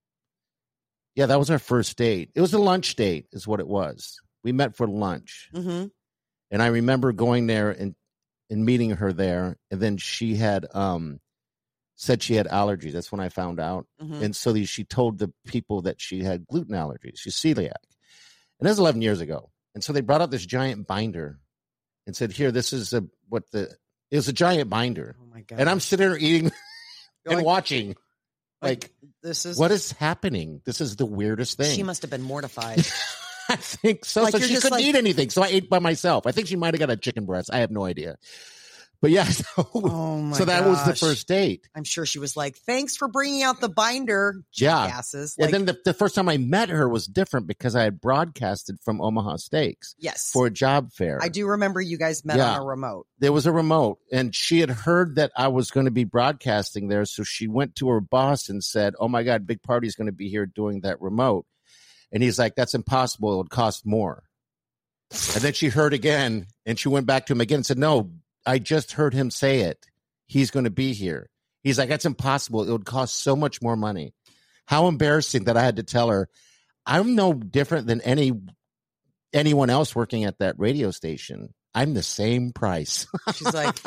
[SPEAKER 4] yeah, that was our first date. It was a lunch date, is what it was. We met for lunch,
[SPEAKER 3] Mm-hmm.
[SPEAKER 4] and I remember going there and and meeting her there, and then she had um said she had allergies. That's when I found out.
[SPEAKER 3] Mm-hmm.
[SPEAKER 4] And so the, she told the people that she had gluten allergies. She's celiac. And that was eleven years ago. And so they brought out this giant binder and said, here, this is a, what the, it was a giant binder.
[SPEAKER 3] Oh my God.
[SPEAKER 4] And I'm sitting there eating and
[SPEAKER 3] like-
[SPEAKER 4] watching. Like,
[SPEAKER 3] this is
[SPEAKER 4] what is happening? This is the weirdest thing.
[SPEAKER 3] She must have been mortified.
[SPEAKER 4] I think so.
[SPEAKER 3] Like,
[SPEAKER 4] so
[SPEAKER 3] you're
[SPEAKER 4] she
[SPEAKER 3] just
[SPEAKER 4] couldn't
[SPEAKER 3] like-
[SPEAKER 4] eat anything. So I ate by myself. I think she might have got a chicken breast. I have no idea. But yeah, so,
[SPEAKER 3] Oh my
[SPEAKER 4] so that was the
[SPEAKER 3] gosh.
[SPEAKER 4] first date.
[SPEAKER 3] I'm sure she was like, thanks for bringing out the binder.
[SPEAKER 4] Yeah.
[SPEAKER 3] Jackasses. Like,
[SPEAKER 4] and then the, the first time I met her was different because I had broadcasted from Omaha Steaks
[SPEAKER 3] yes.
[SPEAKER 4] for a job fair.
[SPEAKER 3] I do remember you guys met
[SPEAKER 4] Yeah.
[SPEAKER 3] on a remote.
[SPEAKER 4] There was a remote, and she had heard that I was going to be broadcasting there. So she went to her boss and said, oh my God, Big Party's going to be here doing that remote. And he's like, that's impossible. It would cost more. And then she heard again, and she went back to him again and said, no, I just heard him say it. He's going to be here. He's like, that's impossible. It would cost so much more money. How embarrassing that I had to tell her, I'm no different than any anyone else working at that radio station. I'm the same price.
[SPEAKER 3] She's like,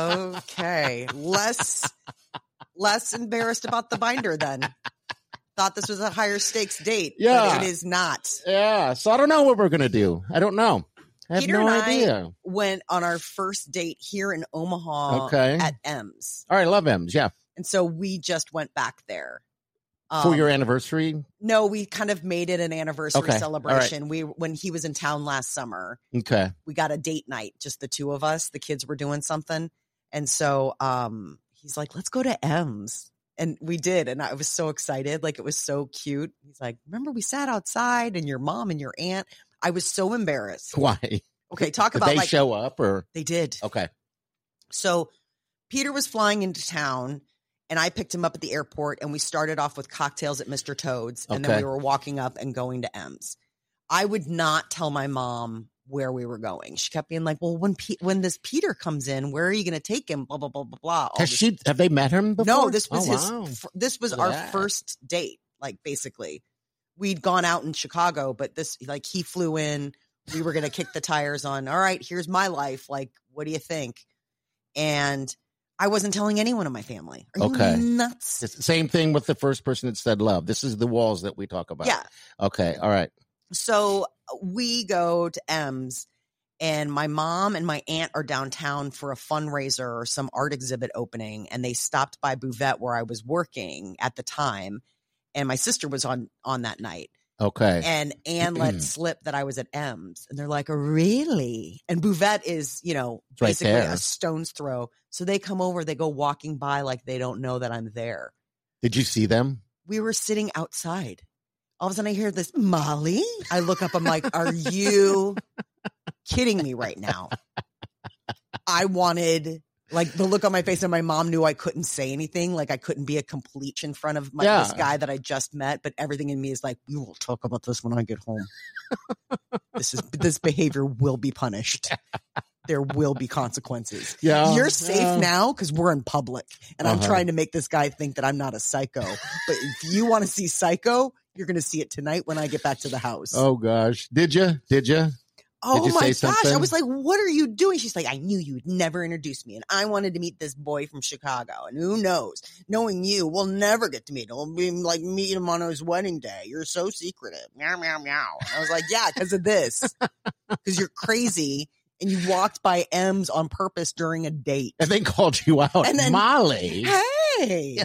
[SPEAKER 3] okay, less, less embarrassed about the binder then. Thought this was a higher stakes date.
[SPEAKER 4] Yeah.
[SPEAKER 3] But it is not.
[SPEAKER 4] Yeah. So I don't know what we're going to do. I don't know. I have
[SPEAKER 3] Peter
[SPEAKER 4] no
[SPEAKER 3] and I
[SPEAKER 4] idea.
[SPEAKER 3] went on our first date here in Omaha
[SPEAKER 4] Okay.
[SPEAKER 3] at M's.
[SPEAKER 4] All right. Love M's. Yeah.
[SPEAKER 3] And so we just went back there.
[SPEAKER 4] For
[SPEAKER 3] Um,
[SPEAKER 4] your anniversary.
[SPEAKER 3] No, we kind of made it an anniversary
[SPEAKER 4] Okay. All right.
[SPEAKER 3] celebration. We when he was in town last summer,
[SPEAKER 4] Okay.
[SPEAKER 3] we got a date night, just the two of us. The kids were doing something. And so um he's like, let's go to M's. And we did. And I was so excited. Like, it was so cute. He's like, remember we sat outside and your mom and your aunt. I was so embarrassed.
[SPEAKER 4] Why?
[SPEAKER 3] Okay, talk
[SPEAKER 4] Did
[SPEAKER 3] about
[SPEAKER 4] they
[SPEAKER 3] like
[SPEAKER 4] show up or?
[SPEAKER 3] they did.
[SPEAKER 4] Okay.
[SPEAKER 3] So Peter was flying into town and I picked him up at the airport and we started off with cocktails at Mister Toad's and then
[SPEAKER 4] Okay.
[SPEAKER 3] we were walking up and going to M's. I would not tell my mom where we were going. She kept being like, well, when Pe- when this Peter comes in, where are you going to take him? Blah, blah, blah, blah, blah. All
[SPEAKER 4] Has
[SPEAKER 3] this-
[SPEAKER 4] she, have they met him before?
[SPEAKER 3] No, this was
[SPEAKER 4] Oh,
[SPEAKER 3] his,
[SPEAKER 4] wow.
[SPEAKER 3] f- this was
[SPEAKER 4] Look
[SPEAKER 3] our
[SPEAKER 4] at that.
[SPEAKER 3] first date. Like, basically we'd gone out in Chicago, but this, like, he flew in, we were going to kick the tires on. All right, here's my life. Like, what do you think? And I wasn't telling anyone in my family. Are you
[SPEAKER 4] Okay.
[SPEAKER 3] nuts?
[SPEAKER 4] It's the same thing with the first person that said love. This is the walls that we talk about.
[SPEAKER 3] Yeah.
[SPEAKER 4] Okay. All right.
[SPEAKER 3] So we go to M's and my mom and my aunt are downtown for a fundraiser or some art exhibit opening. And they stopped by Buvette where I was working at the time. And my sister was on, on that night.
[SPEAKER 4] Okay.
[SPEAKER 3] And Anne let slip that I was at M's. And they're like, really? And Buvette is, you know,
[SPEAKER 4] It's right
[SPEAKER 3] basically
[SPEAKER 4] there.
[SPEAKER 3] a stone's throw. So they come over, they go walking by like they don't know that I'm there.
[SPEAKER 4] Did you see them?
[SPEAKER 3] We were sitting outside. All of a sudden I hear this, Molly. I look up, I'm like, are you kidding me right now? I wanted Like the look on my face, and my mom knew I couldn't say anything. Like I couldn't be a complete in front of my,
[SPEAKER 4] Yeah.
[SPEAKER 3] this guy that I just met. But everything in me is like, we will talk about this when I get home. This is this behavior will be punished. There will be consequences.
[SPEAKER 4] Yeah,
[SPEAKER 3] You're safe
[SPEAKER 4] yeah.
[SPEAKER 3] now because we're in public, and I'm
[SPEAKER 4] Uh-huh.
[SPEAKER 3] trying to make this guy think that I'm not a psycho. But if you want to see Psycho, you're going to see it tonight when I get back to the house.
[SPEAKER 4] Oh gosh, did you? Did you?
[SPEAKER 3] Oh
[SPEAKER 4] Did you
[SPEAKER 3] my
[SPEAKER 4] say
[SPEAKER 3] gosh.
[SPEAKER 4] something?
[SPEAKER 3] I was like, what are you doing? She's like, I knew you would never introduce me. And I wanted to meet this boy from Chicago. And who knows? Knowing you, we'll never get to meet him. We'll be like meet him on his wedding day. You're so secretive. Meow, meow, meow. And I was like, yeah, because of this. Because you're crazy. And you walked by M's on purpose during a date.
[SPEAKER 4] And they called you out.
[SPEAKER 3] And then-
[SPEAKER 4] Molly.
[SPEAKER 3] Hey.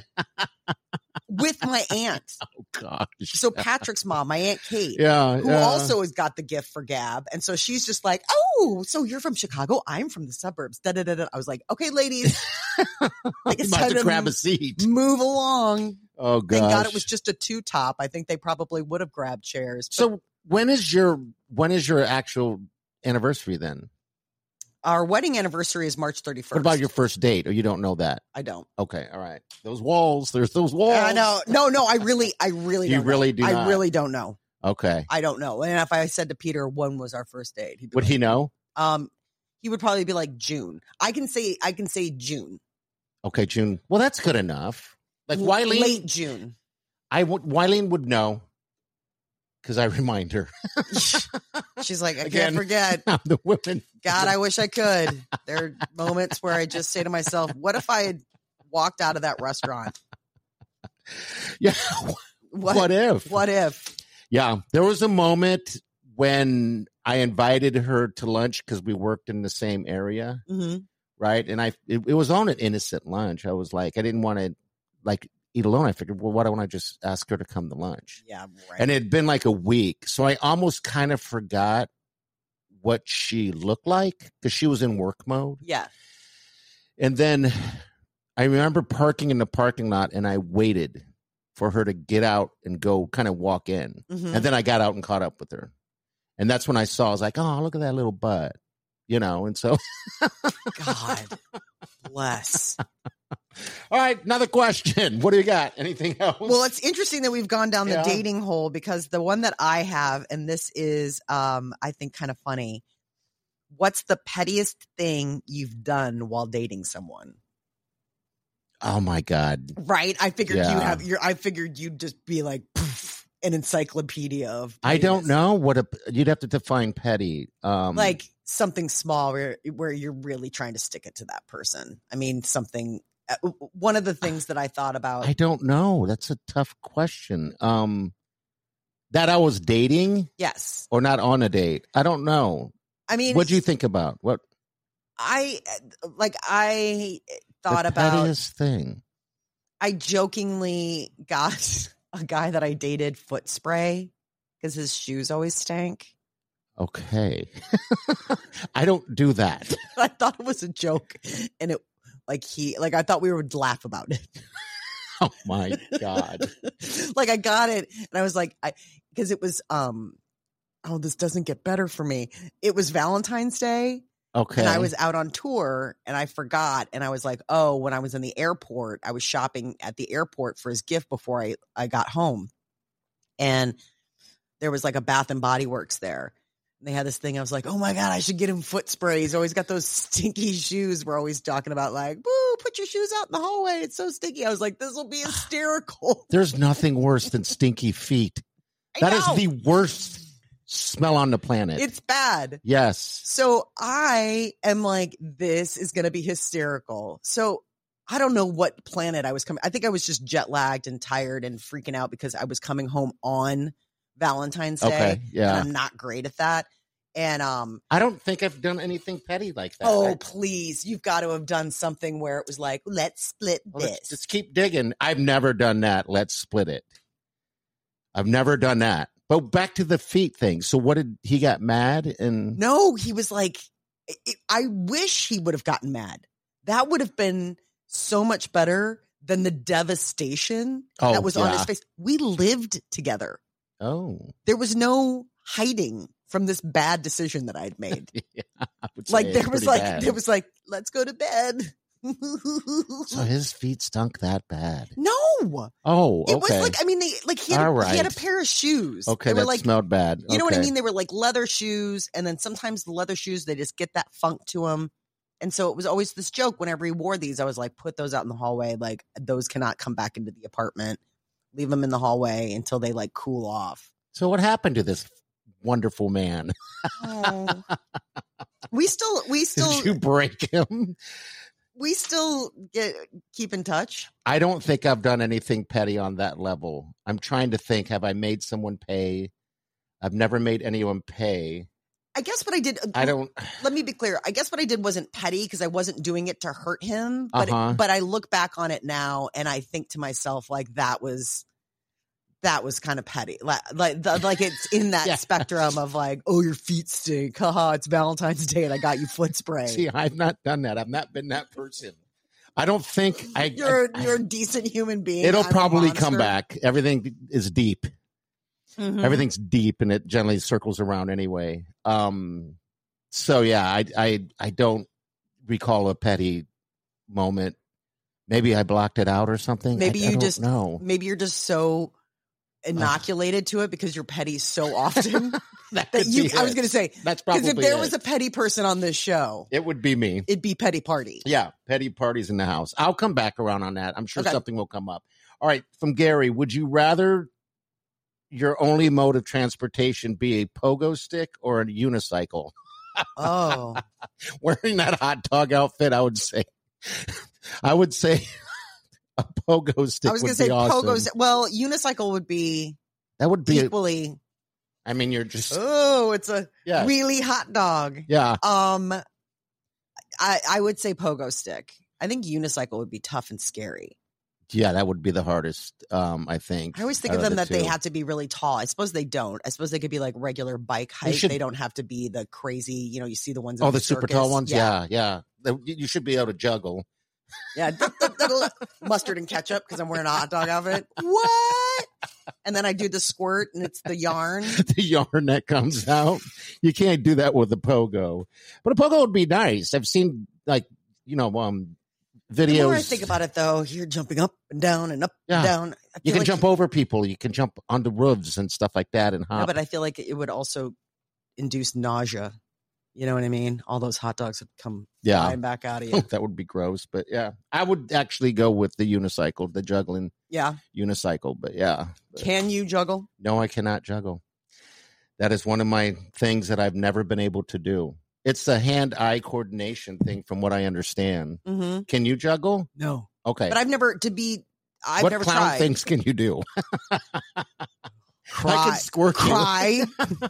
[SPEAKER 3] With my aunt.
[SPEAKER 4] Oh gosh.
[SPEAKER 3] So Patrick's mom, my Aunt Kate.
[SPEAKER 4] Yeah.
[SPEAKER 3] Who
[SPEAKER 4] yeah.
[SPEAKER 3] also has got the gift for Gab. And so she's just like, oh, so you're from Chicago? I'm from the suburbs. Da, da, da, da. I was like, okay, ladies. Like, it's
[SPEAKER 4] about
[SPEAKER 3] time
[SPEAKER 4] to
[SPEAKER 3] to
[SPEAKER 4] grab
[SPEAKER 3] m-
[SPEAKER 4] a seat.
[SPEAKER 3] Move along.
[SPEAKER 4] Oh gosh.
[SPEAKER 3] Thank God it was just a two top. I think they probably would have grabbed chairs. But
[SPEAKER 4] So when is your when is your actual anniversary then?
[SPEAKER 3] our wedding anniversary is March thirty-first.
[SPEAKER 4] What about your first date? Or you don't know that?
[SPEAKER 3] I don't.
[SPEAKER 4] Okay, all right. Those walls. There's those walls.
[SPEAKER 3] I know. No, no, I really, I really
[SPEAKER 4] You
[SPEAKER 3] don't
[SPEAKER 4] really
[SPEAKER 3] know.
[SPEAKER 4] do
[SPEAKER 3] I
[SPEAKER 4] not.
[SPEAKER 3] really don't know.
[SPEAKER 4] Okay.
[SPEAKER 3] I don't know. And if I said to Peter, when was our first date? He'd be
[SPEAKER 4] Would
[SPEAKER 3] like,
[SPEAKER 4] he know?
[SPEAKER 3] Um, he would probably be like June. I can say, I can say June.
[SPEAKER 4] Okay, June. Well, that's good enough. Like
[SPEAKER 3] L-
[SPEAKER 4] Wileen,
[SPEAKER 3] Late June.
[SPEAKER 4] I would. Wileen would know because I remind her.
[SPEAKER 3] She's like, I
[SPEAKER 4] Again.
[SPEAKER 3] can't forget.
[SPEAKER 4] I'm the women.
[SPEAKER 3] God, I wish I could. There are moments where I just say to myself, what if I had walked out of that restaurant?
[SPEAKER 4] Yeah.
[SPEAKER 3] What,
[SPEAKER 4] What if?
[SPEAKER 3] What if?
[SPEAKER 4] Yeah, there was a moment when I invited her to lunch because we worked in the same area,
[SPEAKER 3] hmm
[SPEAKER 4] right? And I, it, it was on an innocent lunch. I was like, I didn't want to like eat alone. I figured, well, why don't I just ask her to come to lunch?
[SPEAKER 3] Yeah, right.
[SPEAKER 4] And it had been like a week, so I almost kind of forgot what she looked like because she was in work mode.
[SPEAKER 3] yeah.
[SPEAKER 4] And then I remember parking in the parking lot, and I waited for her to get out and go kind of walk in.
[SPEAKER 3] Mhm.
[SPEAKER 4] And then I got out and caught up with her. And that's when I saw, I was like, oh, look at that little butt, you know? And so,
[SPEAKER 3] God bless.
[SPEAKER 4] all right, another question. What do you got? Anything else?
[SPEAKER 3] Well, it's interesting that we've gone down the
[SPEAKER 4] Yeah.
[SPEAKER 3] dating hole because the one that I have, and this is, um, I think, kind of funny. What's the pettiest thing you've done while dating someone?
[SPEAKER 4] oh my God.
[SPEAKER 3] Right? I figured you
[SPEAKER 4] Yeah.
[SPEAKER 3] have. Your, I figured you'd just be like poof, an encyclopedia of.
[SPEAKER 4] I don't
[SPEAKER 3] pettiness.
[SPEAKER 4] know what a, you'd have to define petty. Um,
[SPEAKER 3] Like something small where where you're really trying to stick it to that person. I mean, something. Uh, one of the things that I thought about.
[SPEAKER 4] I don't know. That's a tough question. Um, that I was dating
[SPEAKER 3] yes,
[SPEAKER 4] or not on a date. I don't know.
[SPEAKER 3] I mean,
[SPEAKER 4] What do you think about? What
[SPEAKER 3] I like. I thought
[SPEAKER 4] the
[SPEAKER 3] about.
[SPEAKER 4] pettiest thing?
[SPEAKER 3] I jokingly got a guy that I dated foot spray because his shoes always stank.
[SPEAKER 4] Okay. I don't do that.
[SPEAKER 3] I thought it was a joke, and it like he like I thought we would laugh about it.
[SPEAKER 4] Oh my God.
[SPEAKER 3] Like I got it, and I was like, I because it was um, oh, this doesn't get better for me. It was Valentine's Day.
[SPEAKER 4] Okay.
[SPEAKER 3] And I was out on tour and I forgot. And I was like, oh, when I was in the airport, I was shopping at the airport for his gift before I, I got home. And there was like a Bath and Body Works there. And they had this thing. I was like, oh my God, I should get him foot spray. He's always got those stinky shoes. We're always talking about like, woo, put your shoes out in the hallway. It's so stinky. I was like, this will be hysterical.
[SPEAKER 4] There's nothing worse than stinky feet.
[SPEAKER 3] I
[SPEAKER 4] That is
[SPEAKER 3] know.
[SPEAKER 4] the worst smell on the planet.
[SPEAKER 3] It's bad.
[SPEAKER 4] Yes.
[SPEAKER 3] So I am like, this is going to be hysterical. So I don't know what planet I was coming. I think I was just jet lagged and tired and freaking out because I was coming home on Valentine's Day.
[SPEAKER 4] Okay. Yeah.
[SPEAKER 3] And I'm not great at that. And, um,
[SPEAKER 4] I don't think I've done anything petty like that.
[SPEAKER 3] oh,
[SPEAKER 4] I-
[SPEAKER 3] please. You've got to have done something where it was like, let's split
[SPEAKER 4] well, let's
[SPEAKER 3] this.
[SPEAKER 4] just keep digging. I've never done that. Let's split it. I've never done that. But back to the feet thing. So what did he got mad and
[SPEAKER 3] No, he was like, I- I wish he would have gotten mad. That would have been so much better than the devastation
[SPEAKER 4] Oh,
[SPEAKER 3] that was on his
[SPEAKER 4] yeah.
[SPEAKER 3] face. We lived together.
[SPEAKER 4] oh,
[SPEAKER 3] There was no hiding from this bad decision that I'd made.
[SPEAKER 4] yeah, I would say
[SPEAKER 3] Like
[SPEAKER 4] it's
[SPEAKER 3] there was
[SPEAKER 4] pretty
[SPEAKER 3] like
[SPEAKER 4] bad.
[SPEAKER 3] there was like, let's go to bed.
[SPEAKER 4] So his feet stunk that bad.
[SPEAKER 3] No.
[SPEAKER 4] Oh, okay.
[SPEAKER 3] It was like, I mean, they like he had,
[SPEAKER 4] All
[SPEAKER 3] a, he had a
[SPEAKER 4] right.
[SPEAKER 3] pair of shoes.
[SPEAKER 4] Okay,
[SPEAKER 3] they were
[SPEAKER 4] that
[SPEAKER 3] like,
[SPEAKER 4] smelled bad.
[SPEAKER 3] You know what I
[SPEAKER 4] Okay.
[SPEAKER 3] mean? They were like leather shoes, and then sometimes the leather shoes, they just get that funk to them. And so it was always this joke whenever he wore these. I was like, put those out in the hallway. Like, those cannot come back into the apartment. Leave them in the hallway until they like cool off.
[SPEAKER 4] So what happened to this wonderful man?
[SPEAKER 3] Oh. we still, we still,
[SPEAKER 4] Did you break him?
[SPEAKER 3] we still get keep in touch.
[SPEAKER 4] I don't think I've done anything petty on that level. I'm trying to think. Have I made someone pay? I've never made anyone pay.
[SPEAKER 3] I guess what I did.
[SPEAKER 4] I don't.
[SPEAKER 3] Let me be clear. I guess what I did wasn't petty because I wasn't doing it to hurt him. But
[SPEAKER 4] Uh-huh.
[SPEAKER 3] but I look back on it now and I think to myself like that was that was kind of petty. Like like the, like it's in that
[SPEAKER 4] Yeah.
[SPEAKER 3] spectrum of like, oh, your feet stink. Haha, it's Valentine's Day and I got you foot spray.
[SPEAKER 4] See, I've not done that. I've not been that person. I don't think I.
[SPEAKER 3] you're
[SPEAKER 4] I-
[SPEAKER 3] you're a decent human being.
[SPEAKER 4] It'll
[SPEAKER 3] I'm a
[SPEAKER 4] probably come
[SPEAKER 3] monster.
[SPEAKER 4] back. Everything is deep.
[SPEAKER 3] Mhm.
[SPEAKER 4] Everything's deep, and it generally circles around anyway. Um. So yeah, I I I don't recall a petty moment. Maybe I blocked it out or something.
[SPEAKER 3] Maybe
[SPEAKER 4] I, I
[SPEAKER 3] you
[SPEAKER 4] don't
[SPEAKER 3] just
[SPEAKER 4] know.
[SPEAKER 3] maybe you're just so inoculated to it because you're petty so often
[SPEAKER 4] That
[SPEAKER 3] that
[SPEAKER 4] could
[SPEAKER 3] you.
[SPEAKER 4] be
[SPEAKER 3] I was
[SPEAKER 4] it.
[SPEAKER 3] going to say
[SPEAKER 4] That's
[SPEAKER 3] because
[SPEAKER 4] probably
[SPEAKER 3] if there
[SPEAKER 4] it.
[SPEAKER 3] was a petty person on this show,
[SPEAKER 4] It would be me.
[SPEAKER 3] it'd be Petty Party.
[SPEAKER 4] Yeah, petty parties in the house. I'll come back around on that. I'm sure
[SPEAKER 3] Okay.
[SPEAKER 4] something will come up. All right, from Gary, would you rather your only mode of transportation be a pogo stick or a unicycle?
[SPEAKER 3] Oh,
[SPEAKER 4] Wearing that hot dog outfit, I would say, I would say a pogo stick
[SPEAKER 3] I was
[SPEAKER 4] would
[SPEAKER 3] going to say
[SPEAKER 4] be awesome.
[SPEAKER 3] pogos. Well, unicycle would be
[SPEAKER 4] That would be. A,
[SPEAKER 3] equally.
[SPEAKER 4] I mean, you're just
[SPEAKER 3] Oh, it's a
[SPEAKER 4] yeah,
[SPEAKER 3] really hot dog.
[SPEAKER 4] yeah.
[SPEAKER 3] Um, I I would say pogo stick. I think unicycle would be tough and scary.
[SPEAKER 4] Yeah, that would be the hardest. Um, I think.
[SPEAKER 3] I always think
[SPEAKER 4] out
[SPEAKER 3] of them
[SPEAKER 4] the
[SPEAKER 3] that they
[SPEAKER 4] two.
[SPEAKER 3] have to be really tall. I suppose they don't. I suppose they could be like regular bike height. They,
[SPEAKER 4] should-
[SPEAKER 3] don't have to be the crazy. You know, you see the ones. in
[SPEAKER 4] Oh, the super
[SPEAKER 3] circus.
[SPEAKER 4] tall ones. Yeah, yeah. The- You should be able to juggle.
[SPEAKER 3] Yeah, d- d- d- mustard and ketchup because I'm wearing a hot dog outfit. What? And then I do the squirt, and it's the yarn.
[SPEAKER 4] The yarn that comes out. You can't do that with a pogo, but a pogo would be nice. I've seen like you know um videos.
[SPEAKER 3] The more I think about it, though, you're jumping up and down and up
[SPEAKER 4] Yeah.
[SPEAKER 3] and down. I
[SPEAKER 4] you
[SPEAKER 3] feel
[SPEAKER 4] can
[SPEAKER 3] like
[SPEAKER 4] jump over people. You can jump onto roofs and stuff like that and
[SPEAKER 3] No,
[SPEAKER 4] hop.
[SPEAKER 3] but I feel like it would also induce nausea. You know what I mean? All those hot dogs would come
[SPEAKER 4] yeah,
[SPEAKER 3] flying back out of you.
[SPEAKER 4] that would be gross. But yeah, I would actually go with the unicycle, the juggling
[SPEAKER 3] Yeah.
[SPEAKER 4] unicycle. But yeah, But
[SPEAKER 3] Can you juggle?
[SPEAKER 4] no, I cannot juggle. That is one of my things that I've never been able to do. It's a hand-eye coordination thing, from what I understand.
[SPEAKER 3] Mm-hmm.
[SPEAKER 4] Can you juggle?
[SPEAKER 3] No.
[SPEAKER 4] Okay.
[SPEAKER 3] But I've never, to be, I've
[SPEAKER 4] what
[SPEAKER 3] never
[SPEAKER 4] clown
[SPEAKER 3] tried.
[SPEAKER 4] things can you do? I
[SPEAKER 3] Cry.
[SPEAKER 4] can squirt you.
[SPEAKER 3] Cry.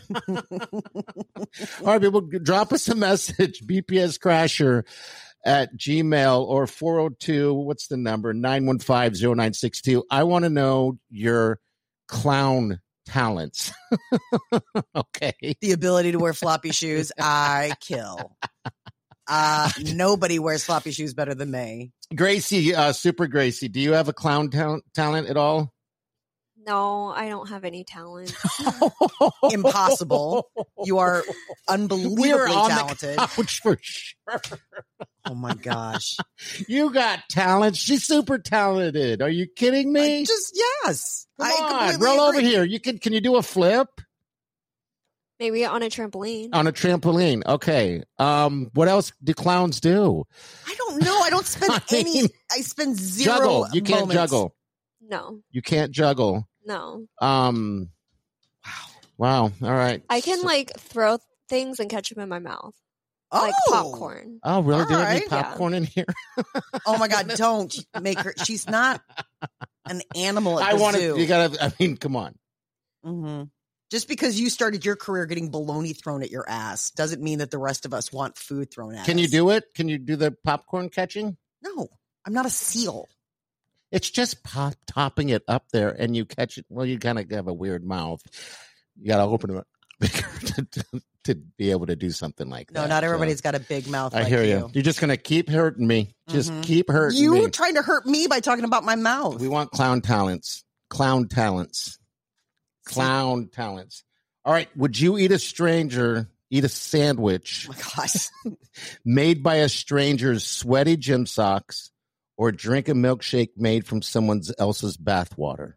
[SPEAKER 4] All right, people, drop us a message, B P S Crasher at Gmail or four oh two, what's the number? nine one five, oh nine six two. I want to know your clown talents. Okay.
[SPEAKER 3] The ability to wear floppy shoes, I kill. Uh, nobody wears floppy shoes better than me.
[SPEAKER 4] Gracie, uh, Super Gracie, do you have a clown ta- talent at all?
[SPEAKER 2] No, I don't have any talent.
[SPEAKER 3] Impossible. You are unbelievably
[SPEAKER 4] We're on
[SPEAKER 3] talented.
[SPEAKER 4] the couch for sure.
[SPEAKER 3] Oh my gosh.
[SPEAKER 4] You got talent. She's super talented. Are you kidding me?
[SPEAKER 3] I just, yes.
[SPEAKER 4] Come
[SPEAKER 3] I
[SPEAKER 4] on,
[SPEAKER 3] completely
[SPEAKER 4] roll over
[SPEAKER 3] agree.
[SPEAKER 4] here. You can. Can you do a flip
[SPEAKER 2] Maybe on a trampoline.
[SPEAKER 4] on a trampoline? Okay. Um. What else do clowns do?
[SPEAKER 3] I don't know. I don't spend
[SPEAKER 4] I
[SPEAKER 3] any.
[SPEAKER 4] mean,
[SPEAKER 3] I spend zero.
[SPEAKER 4] Juggle. You can't
[SPEAKER 3] moments.
[SPEAKER 4] juggle.
[SPEAKER 2] No,
[SPEAKER 4] You can't juggle.
[SPEAKER 2] no.
[SPEAKER 4] Um. Wow. Wow. All right.
[SPEAKER 2] I can
[SPEAKER 4] So-
[SPEAKER 2] like throw things and catch them in my mouth, like
[SPEAKER 3] Oh.
[SPEAKER 2] popcorn.
[SPEAKER 4] Oh, really?
[SPEAKER 3] All
[SPEAKER 4] Do you have any
[SPEAKER 3] right.
[SPEAKER 4] popcorn in here?
[SPEAKER 3] Oh my God! Don't make her. She's not an animal at
[SPEAKER 4] I
[SPEAKER 3] the
[SPEAKER 4] want
[SPEAKER 3] zoo.
[SPEAKER 4] to. You gotta. I mean, come on.
[SPEAKER 3] hmm Just because you started your career getting bologna thrown at your ass doesn't mean that the rest of us want food thrown at
[SPEAKER 4] Can
[SPEAKER 3] us.
[SPEAKER 4] you do it? Can you do the popcorn catching?
[SPEAKER 3] No, I'm not a seal.
[SPEAKER 4] It's just pop topping it up there, and you catch it. Well, you kind of have a weird mouth. You got to open it bigger to, to, to be able to do something like
[SPEAKER 3] No,
[SPEAKER 4] that.
[SPEAKER 3] not
[SPEAKER 4] So,
[SPEAKER 3] everybody's got a big mouth.
[SPEAKER 4] I
[SPEAKER 3] like
[SPEAKER 4] hear you.
[SPEAKER 3] you.
[SPEAKER 4] You're just gonna keep hurting me. Just
[SPEAKER 3] Mhm.
[SPEAKER 4] keep hurting
[SPEAKER 3] You
[SPEAKER 4] me.
[SPEAKER 3] trying to hurt me by talking about my mouth.
[SPEAKER 4] We want clown talents. Clown talents. Clown talents. All right. Would you eat a stranger eat a sandwich
[SPEAKER 3] Oh my gosh.
[SPEAKER 4] made by a stranger's sweaty gym socks, or drink a milkshake made from someone else's bathwater?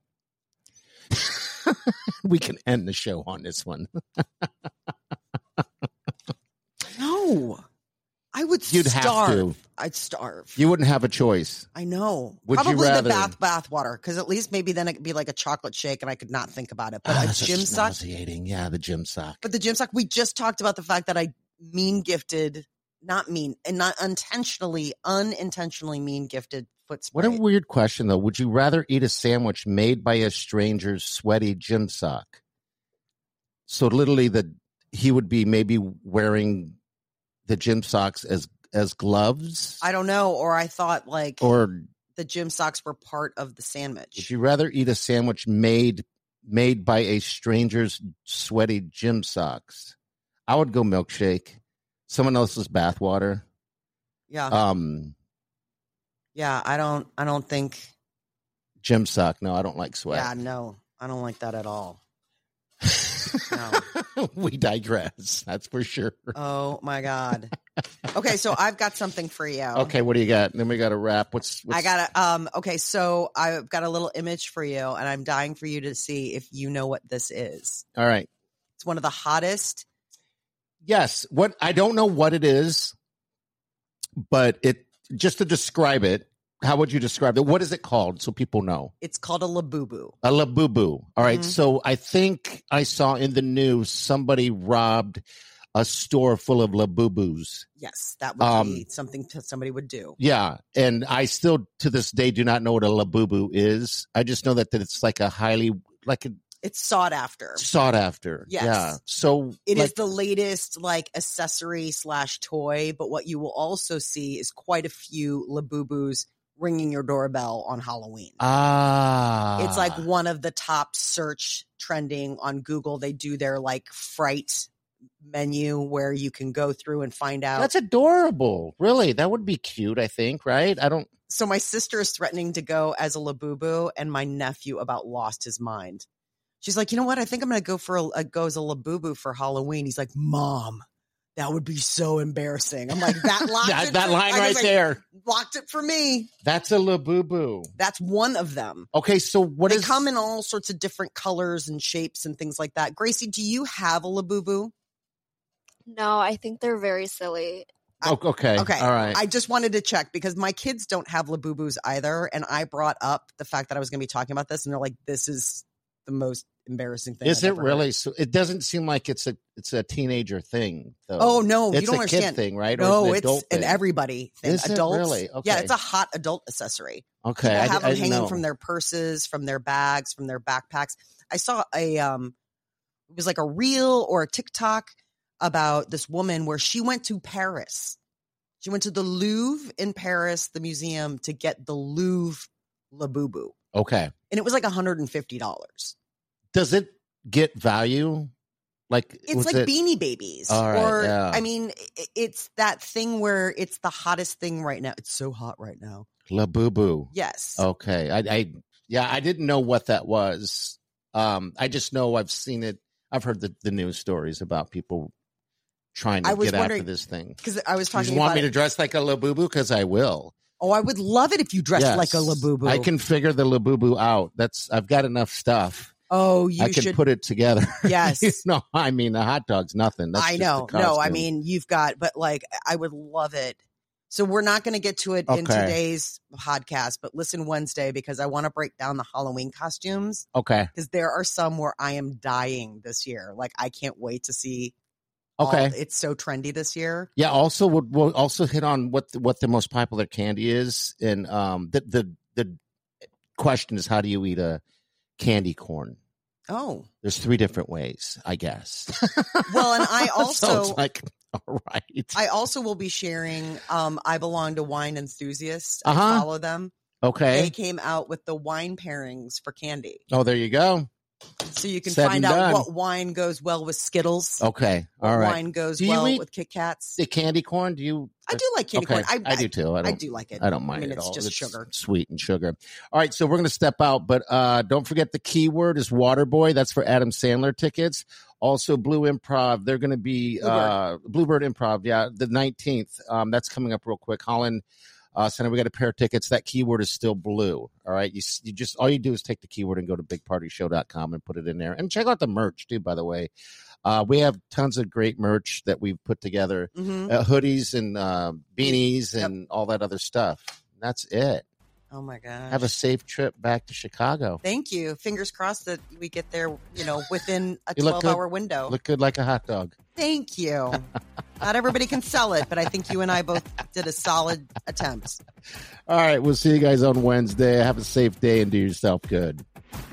[SPEAKER 4] We can end the show on this one.
[SPEAKER 3] No. I would
[SPEAKER 4] You'd
[SPEAKER 3] starve.
[SPEAKER 4] have to.
[SPEAKER 3] I'd starve.
[SPEAKER 4] You wouldn't have a choice.
[SPEAKER 3] I know.
[SPEAKER 4] Would you
[SPEAKER 3] Probably
[SPEAKER 4] rather-
[SPEAKER 3] the bath bath water, because at least maybe then it could be like a chocolate shake and I could not think about it. But
[SPEAKER 4] Ah,
[SPEAKER 3] a
[SPEAKER 4] that's
[SPEAKER 3] gym
[SPEAKER 4] just
[SPEAKER 3] sock.
[SPEAKER 4] nauseating. Yeah, the gym sock.
[SPEAKER 3] But the gym sock, we just talked about the fact that I mean gifted, not mean, and not intentionally, unintentionally mean gifted foot
[SPEAKER 4] What
[SPEAKER 3] spray.
[SPEAKER 4] a weird question, though. Would you rather eat a sandwich made by a stranger's sweaty gym sock? So literally, the he would be maybe wearing the gym socks as as gloves,
[SPEAKER 3] I don't know. Or I thought like
[SPEAKER 4] or
[SPEAKER 3] the gym socks were part of the
[SPEAKER 4] would
[SPEAKER 3] sandwich.
[SPEAKER 4] you rather eat a sandwich made made by a stranger's sweaty gym socks? I would go milkshake, someone else's bathwater.
[SPEAKER 3] Yeah.
[SPEAKER 4] Um,
[SPEAKER 3] yeah. I don't, I don't think,
[SPEAKER 4] gym sock. No, I don't like sweat.
[SPEAKER 3] yeah, no, I don't like that at all. No.
[SPEAKER 4] We digress. That's for sure.
[SPEAKER 3] Oh my God. Okay. So I've got something for you.
[SPEAKER 4] Okay, what do you got? And then we got to wrap. What's, what's
[SPEAKER 3] I got to, um, okay. So I've got a little image for you and I'm dying for you to see if you know what this is.
[SPEAKER 4] all right.
[SPEAKER 3] It's one of the hottest.
[SPEAKER 4] Yes. What I don't know what it is, but it just to describe it, how would you describe it? What is it called so people know?
[SPEAKER 3] It's called a Labubu.
[SPEAKER 4] A Labubu. All right.
[SPEAKER 3] Mhm.
[SPEAKER 4] So I think I saw in the news somebody robbed a store full of Labubus.
[SPEAKER 3] Yes, that would
[SPEAKER 4] Um,
[SPEAKER 3] be something that somebody would do.
[SPEAKER 4] Yeah. And I still to this day do not know what a Labubu is. I just know that, that it's like a highly like a
[SPEAKER 3] It's sought after.
[SPEAKER 4] sought after.
[SPEAKER 3] Yes.
[SPEAKER 4] Yeah. So
[SPEAKER 3] It is
[SPEAKER 4] like,
[SPEAKER 3] the latest like accessory slash toy, but what you will also see is quite a few Labubus ringing your doorbell on Halloween.
[SPEAKER 4] ah,
[SPEAKER 3] It's like one of the top search trending on Google. They do their like fright menu where you can go through and find out.
[SPEAKER 4] that's adorable. Really, that would be cute. I think. Right? I don't.
[SPEAKER 3] So my sister is threatening to go as a Labubu, and my nephew about lost his mind. She's like, you know what? I think I'm going to go for a, a go as a Labubu for Halloween. He's like, Mom, that would be so embarrassing. I'm like, that locked
[SPEAKER 4] that
[SPEAKER 3] it
[SPEAKER 4] that
[SPEAKER 3] for-
[SPEAKER 4] line
[SPEAKER 3] I was
[SPEAKER 4] right
[SPEAKER 3] like,
[SPEAKER 4] there.
[SPEAKER 3] locked it for me.
[SPEAKER 4] That's a Labubu.
[SPEAKER 3] That's one of them.
[SPEAKER 4] Okay, so what
[SPEAKER 3] they
[SPEAKER 4] is?
[SPEAKER 3] come in all sorts of different colors and shapes and things like that. Gracie, do you have a Labubu?
[SPEAKER 2] No, I think they're very silly.
[SPEAKER 4] Oh, okay.
[SPEAKER 3] Okay.
[SPEAKER 4] All right.
[SPEAKER 3] I just wanted to check because my kids don't have Labubus either. And I brought up the fact that I was going to be talking about this. And they're like, this is the most embarrassing thing.
[SPEAKER 4] Is
[SPEAKER 3] I've
[SPEAKER 4] it
[SPEAKER 3] ever heard.
[SPEAKER 4] really? So it doesn't seem like it's a it's a teenager thing, though.
[SPEAKER 3] Oh, no.
[SPEAKER 4] it's
[SPEAKER 3] you don't
[SPEAKER 4] a
[SPEAKER 3] understand.
[SPEAKER 4] kid thing, right? Or
[SPEAKER 3] No,
[SPEAKER 4] an
[SPEAKER 3] it's
[SPEAKER 4] adult
[SPEAKER 3] an
[SPEAKER 4] thing?
[SPEAKER 3] everybody thing.
[SPEAKER 4] Is it
[SPEAKER 3] Adults.
[SPEAKER 4] really?
[SPEAKER 3] Yeah,
[SPEAKER 4] Okay.
[SPEAKER 3] it's a hot adult accessory.
[SPEAKER 4] Okay,
[SPEAKER 3] People
[SPEAKER 4] I,
[SPEAKER 3] have
[SPEAKER 4] I
[SPEAKER 3] them
[SPEAKER 4] didn't
[SPEAKER 3] hanging
[SPEAKER 4] know.
[SPEAKER 3] from their purses, from their bags, from their backpacks. I saw a um it was like a reel or a TikTok about this woman where she went to Paris. She went to the Louvre in Paris, the museum, to get the Louvre Labubu.
[SPEAKER 4] Okay.
[SPEAKER 3] And it was like one hundred fifty dollars.
[SPEAKER 4] Does it get value? Like
[SPEAKER 3] It's
[SPEAKER 4] was
[SPEAKER 3] like
[SPEAKER 4] it,
[SPEAKER 3] Beanie Babies.
[SPEAKER 4] All right,
[SPEAKER 3] or,
[SPEAKER 4] yeah.
[SPEAKER 3] I mean, i- it's that thing where it's the hottest thing right now. It's so hot right now.
[SPEAKER 4] Labubu.
[SPEAKER 3] Yes.
[SPEAKER 4] Okay. I, I yeah, I didn't know what that was. Um, I just know I've seen it. I've heard the, the news stories about people trying to
[SPEAKER 3] I was
[SPEAKER 4] get after
[SPEAKER 3] wondering-
[SPEAKER 4] this thing.
[SPEAKER 3] Because I was
[SPEAKER 4] You
[SPEAKER 3] talking
[SPEAKER 4] just want
[SPEAKER 3] about
[SPEAKER 4] me
[SPEAKER 3] it.
[SPEAKER 4] to dress like a Labubu? Because I will.
[SPEAKER 3] Oh, I would love it if you dressed
[SPEAKER 4] Yes.
[SPEAKER 3] like a Labubu.
[SPEAKER 4] I can figure the Labubu out. That's I've got enough stuff.
[SPEAKER 3] Oh, you
[SPEAKER 4] I can
[SPEAKER 3] should.
[SPEAKER 4] put it together.
[SPEAKER 3] Yes.
[SPEAKER 4] You know, I mean, the hot dog's nothing. That's
[SPEAKER 3] I
[SPEAKER 4] just
[SPEAKER 3] know.
[SPEAKER 4] the
[SPEAKER 3] No, I
[SPEAKER 4] costume.
[SPEAKER 3] mean, you've got, but like, I would love it. So we're not going to get to it in
[SPEAKER 4] Okay.
[SPEAKER 3] today's podcast, but listen Wednesday because I want to break down the Halloween costumes
[SPEAKER 4] Okay.
[SPEAKER 3] because there are some where I am dying this year. Like, I can't wait to see. all-
[SPEAKER 4] Okay.
[SPEAKER 3] it's so trendy this year.
[SPEAKER 4] Yeah. Also, we'll, we'll also hit on what the, what the most popular candy is, and um, the the the question is, how do you eat a candy corn?
[SPEAKER 3] Oh,
[SPEAKER 4] There's three different ways, I guess.
[SPEAKER 3] well, and I
[SPEAKER 4] So
[SPEAKER 3] also,
[SPEAKER 4] it's like, all right.
[SPEAKER 3] I also will be sharing. Um, I belong to Wine Enthusiasts.
[SPEAKER 4] Uh-huh.
[SPEAKER 3] I follow them.
[SPEAKER 4] Okay.
[SPEAKER 3] They came out with the wine pairings for candy.
[SPEAKER 4] Oh, there you go.
[SPEAKER 3] So you can
[SPEAKER 4] Said
[SPEAKER 3] find
[SPEAKER 4] and
[SPEAKER 3] out
[SPEAKER 4] done.
[SPEAKER 3] what wine goes well with Skittles.
[SPEAKER 4] Okay.
[SPEAKER 3] What
[SPEAKER 4] All right.
[SPEAKER 3] wine goes
[SPEAKER 4] Do you
[SPEAKER 3] well
[SPEAKER 4] eat
[SPEAKER 3] with Kit Kats.
[SPEAKER 4] The candy corn? Do you
[SPEAKER 3] I do like candy
[SPEAKER 4] okay.
[SPEAKER 3] corn. I,
[SPEAKER 4] I do too. I, don't,
[SPEAKER 3] I do like it.
[SPEAKER 4] I don't mind
[SPEAKER 3] I mean,
[SPEAKER 4] it
[SPEAKER 3] it's
[SPEAKER 4] at all.
[SPEAKER 3] just
[SPEAKER 4] It's
[SPEAKER 3] sugar.
[SPEAKER 4] Sweet and sugar. All right, so we're going to step out, but uh, don't forget the keyword is Waterboy. That's for Adam Sandler tickets. Also, Blue Improv. They're going to be
[SPEAKER 3] Bluebird.
[SPEAKER 4] Uh, Bluebird Improv. Yeah, the nineteenth. Um, that's coming up real quick. Holland uh, Center. We got a pair of tickets. That keyword is still blue. All right, you you just all you do is take the keyword and go to big party show dot com and put it in there, and check out the merch too. By the way. Uh, we have tons of great merch that we've put together,
[SPEAKER 3] Mm-hmm.
[SPEAKER 4] uh, hoodies and uh, beanies
[SPEAKER 3] Yep.
[SPEAKER 4] and all that other stuff. That's it.
[SPEAKER 3] Oh my gosh.
[SPEAKER 4] Have a safe trip back to Chicago.
[SPEAKER 3] Thank you. Fingers crossed that we get there, you know, within a
[SPEAKER 4] You look
[SPEAKER 3] twelve hour window.
[SPEAKER 4] Look good like a hot dog.
[SPEAKER 3] Thank you. Not everybody can sell it, but I think you and I both did a solid attempt.
[SPEAKER 4] All right. We'll see you guys on Wednesday. Have a safe day and do yourself good.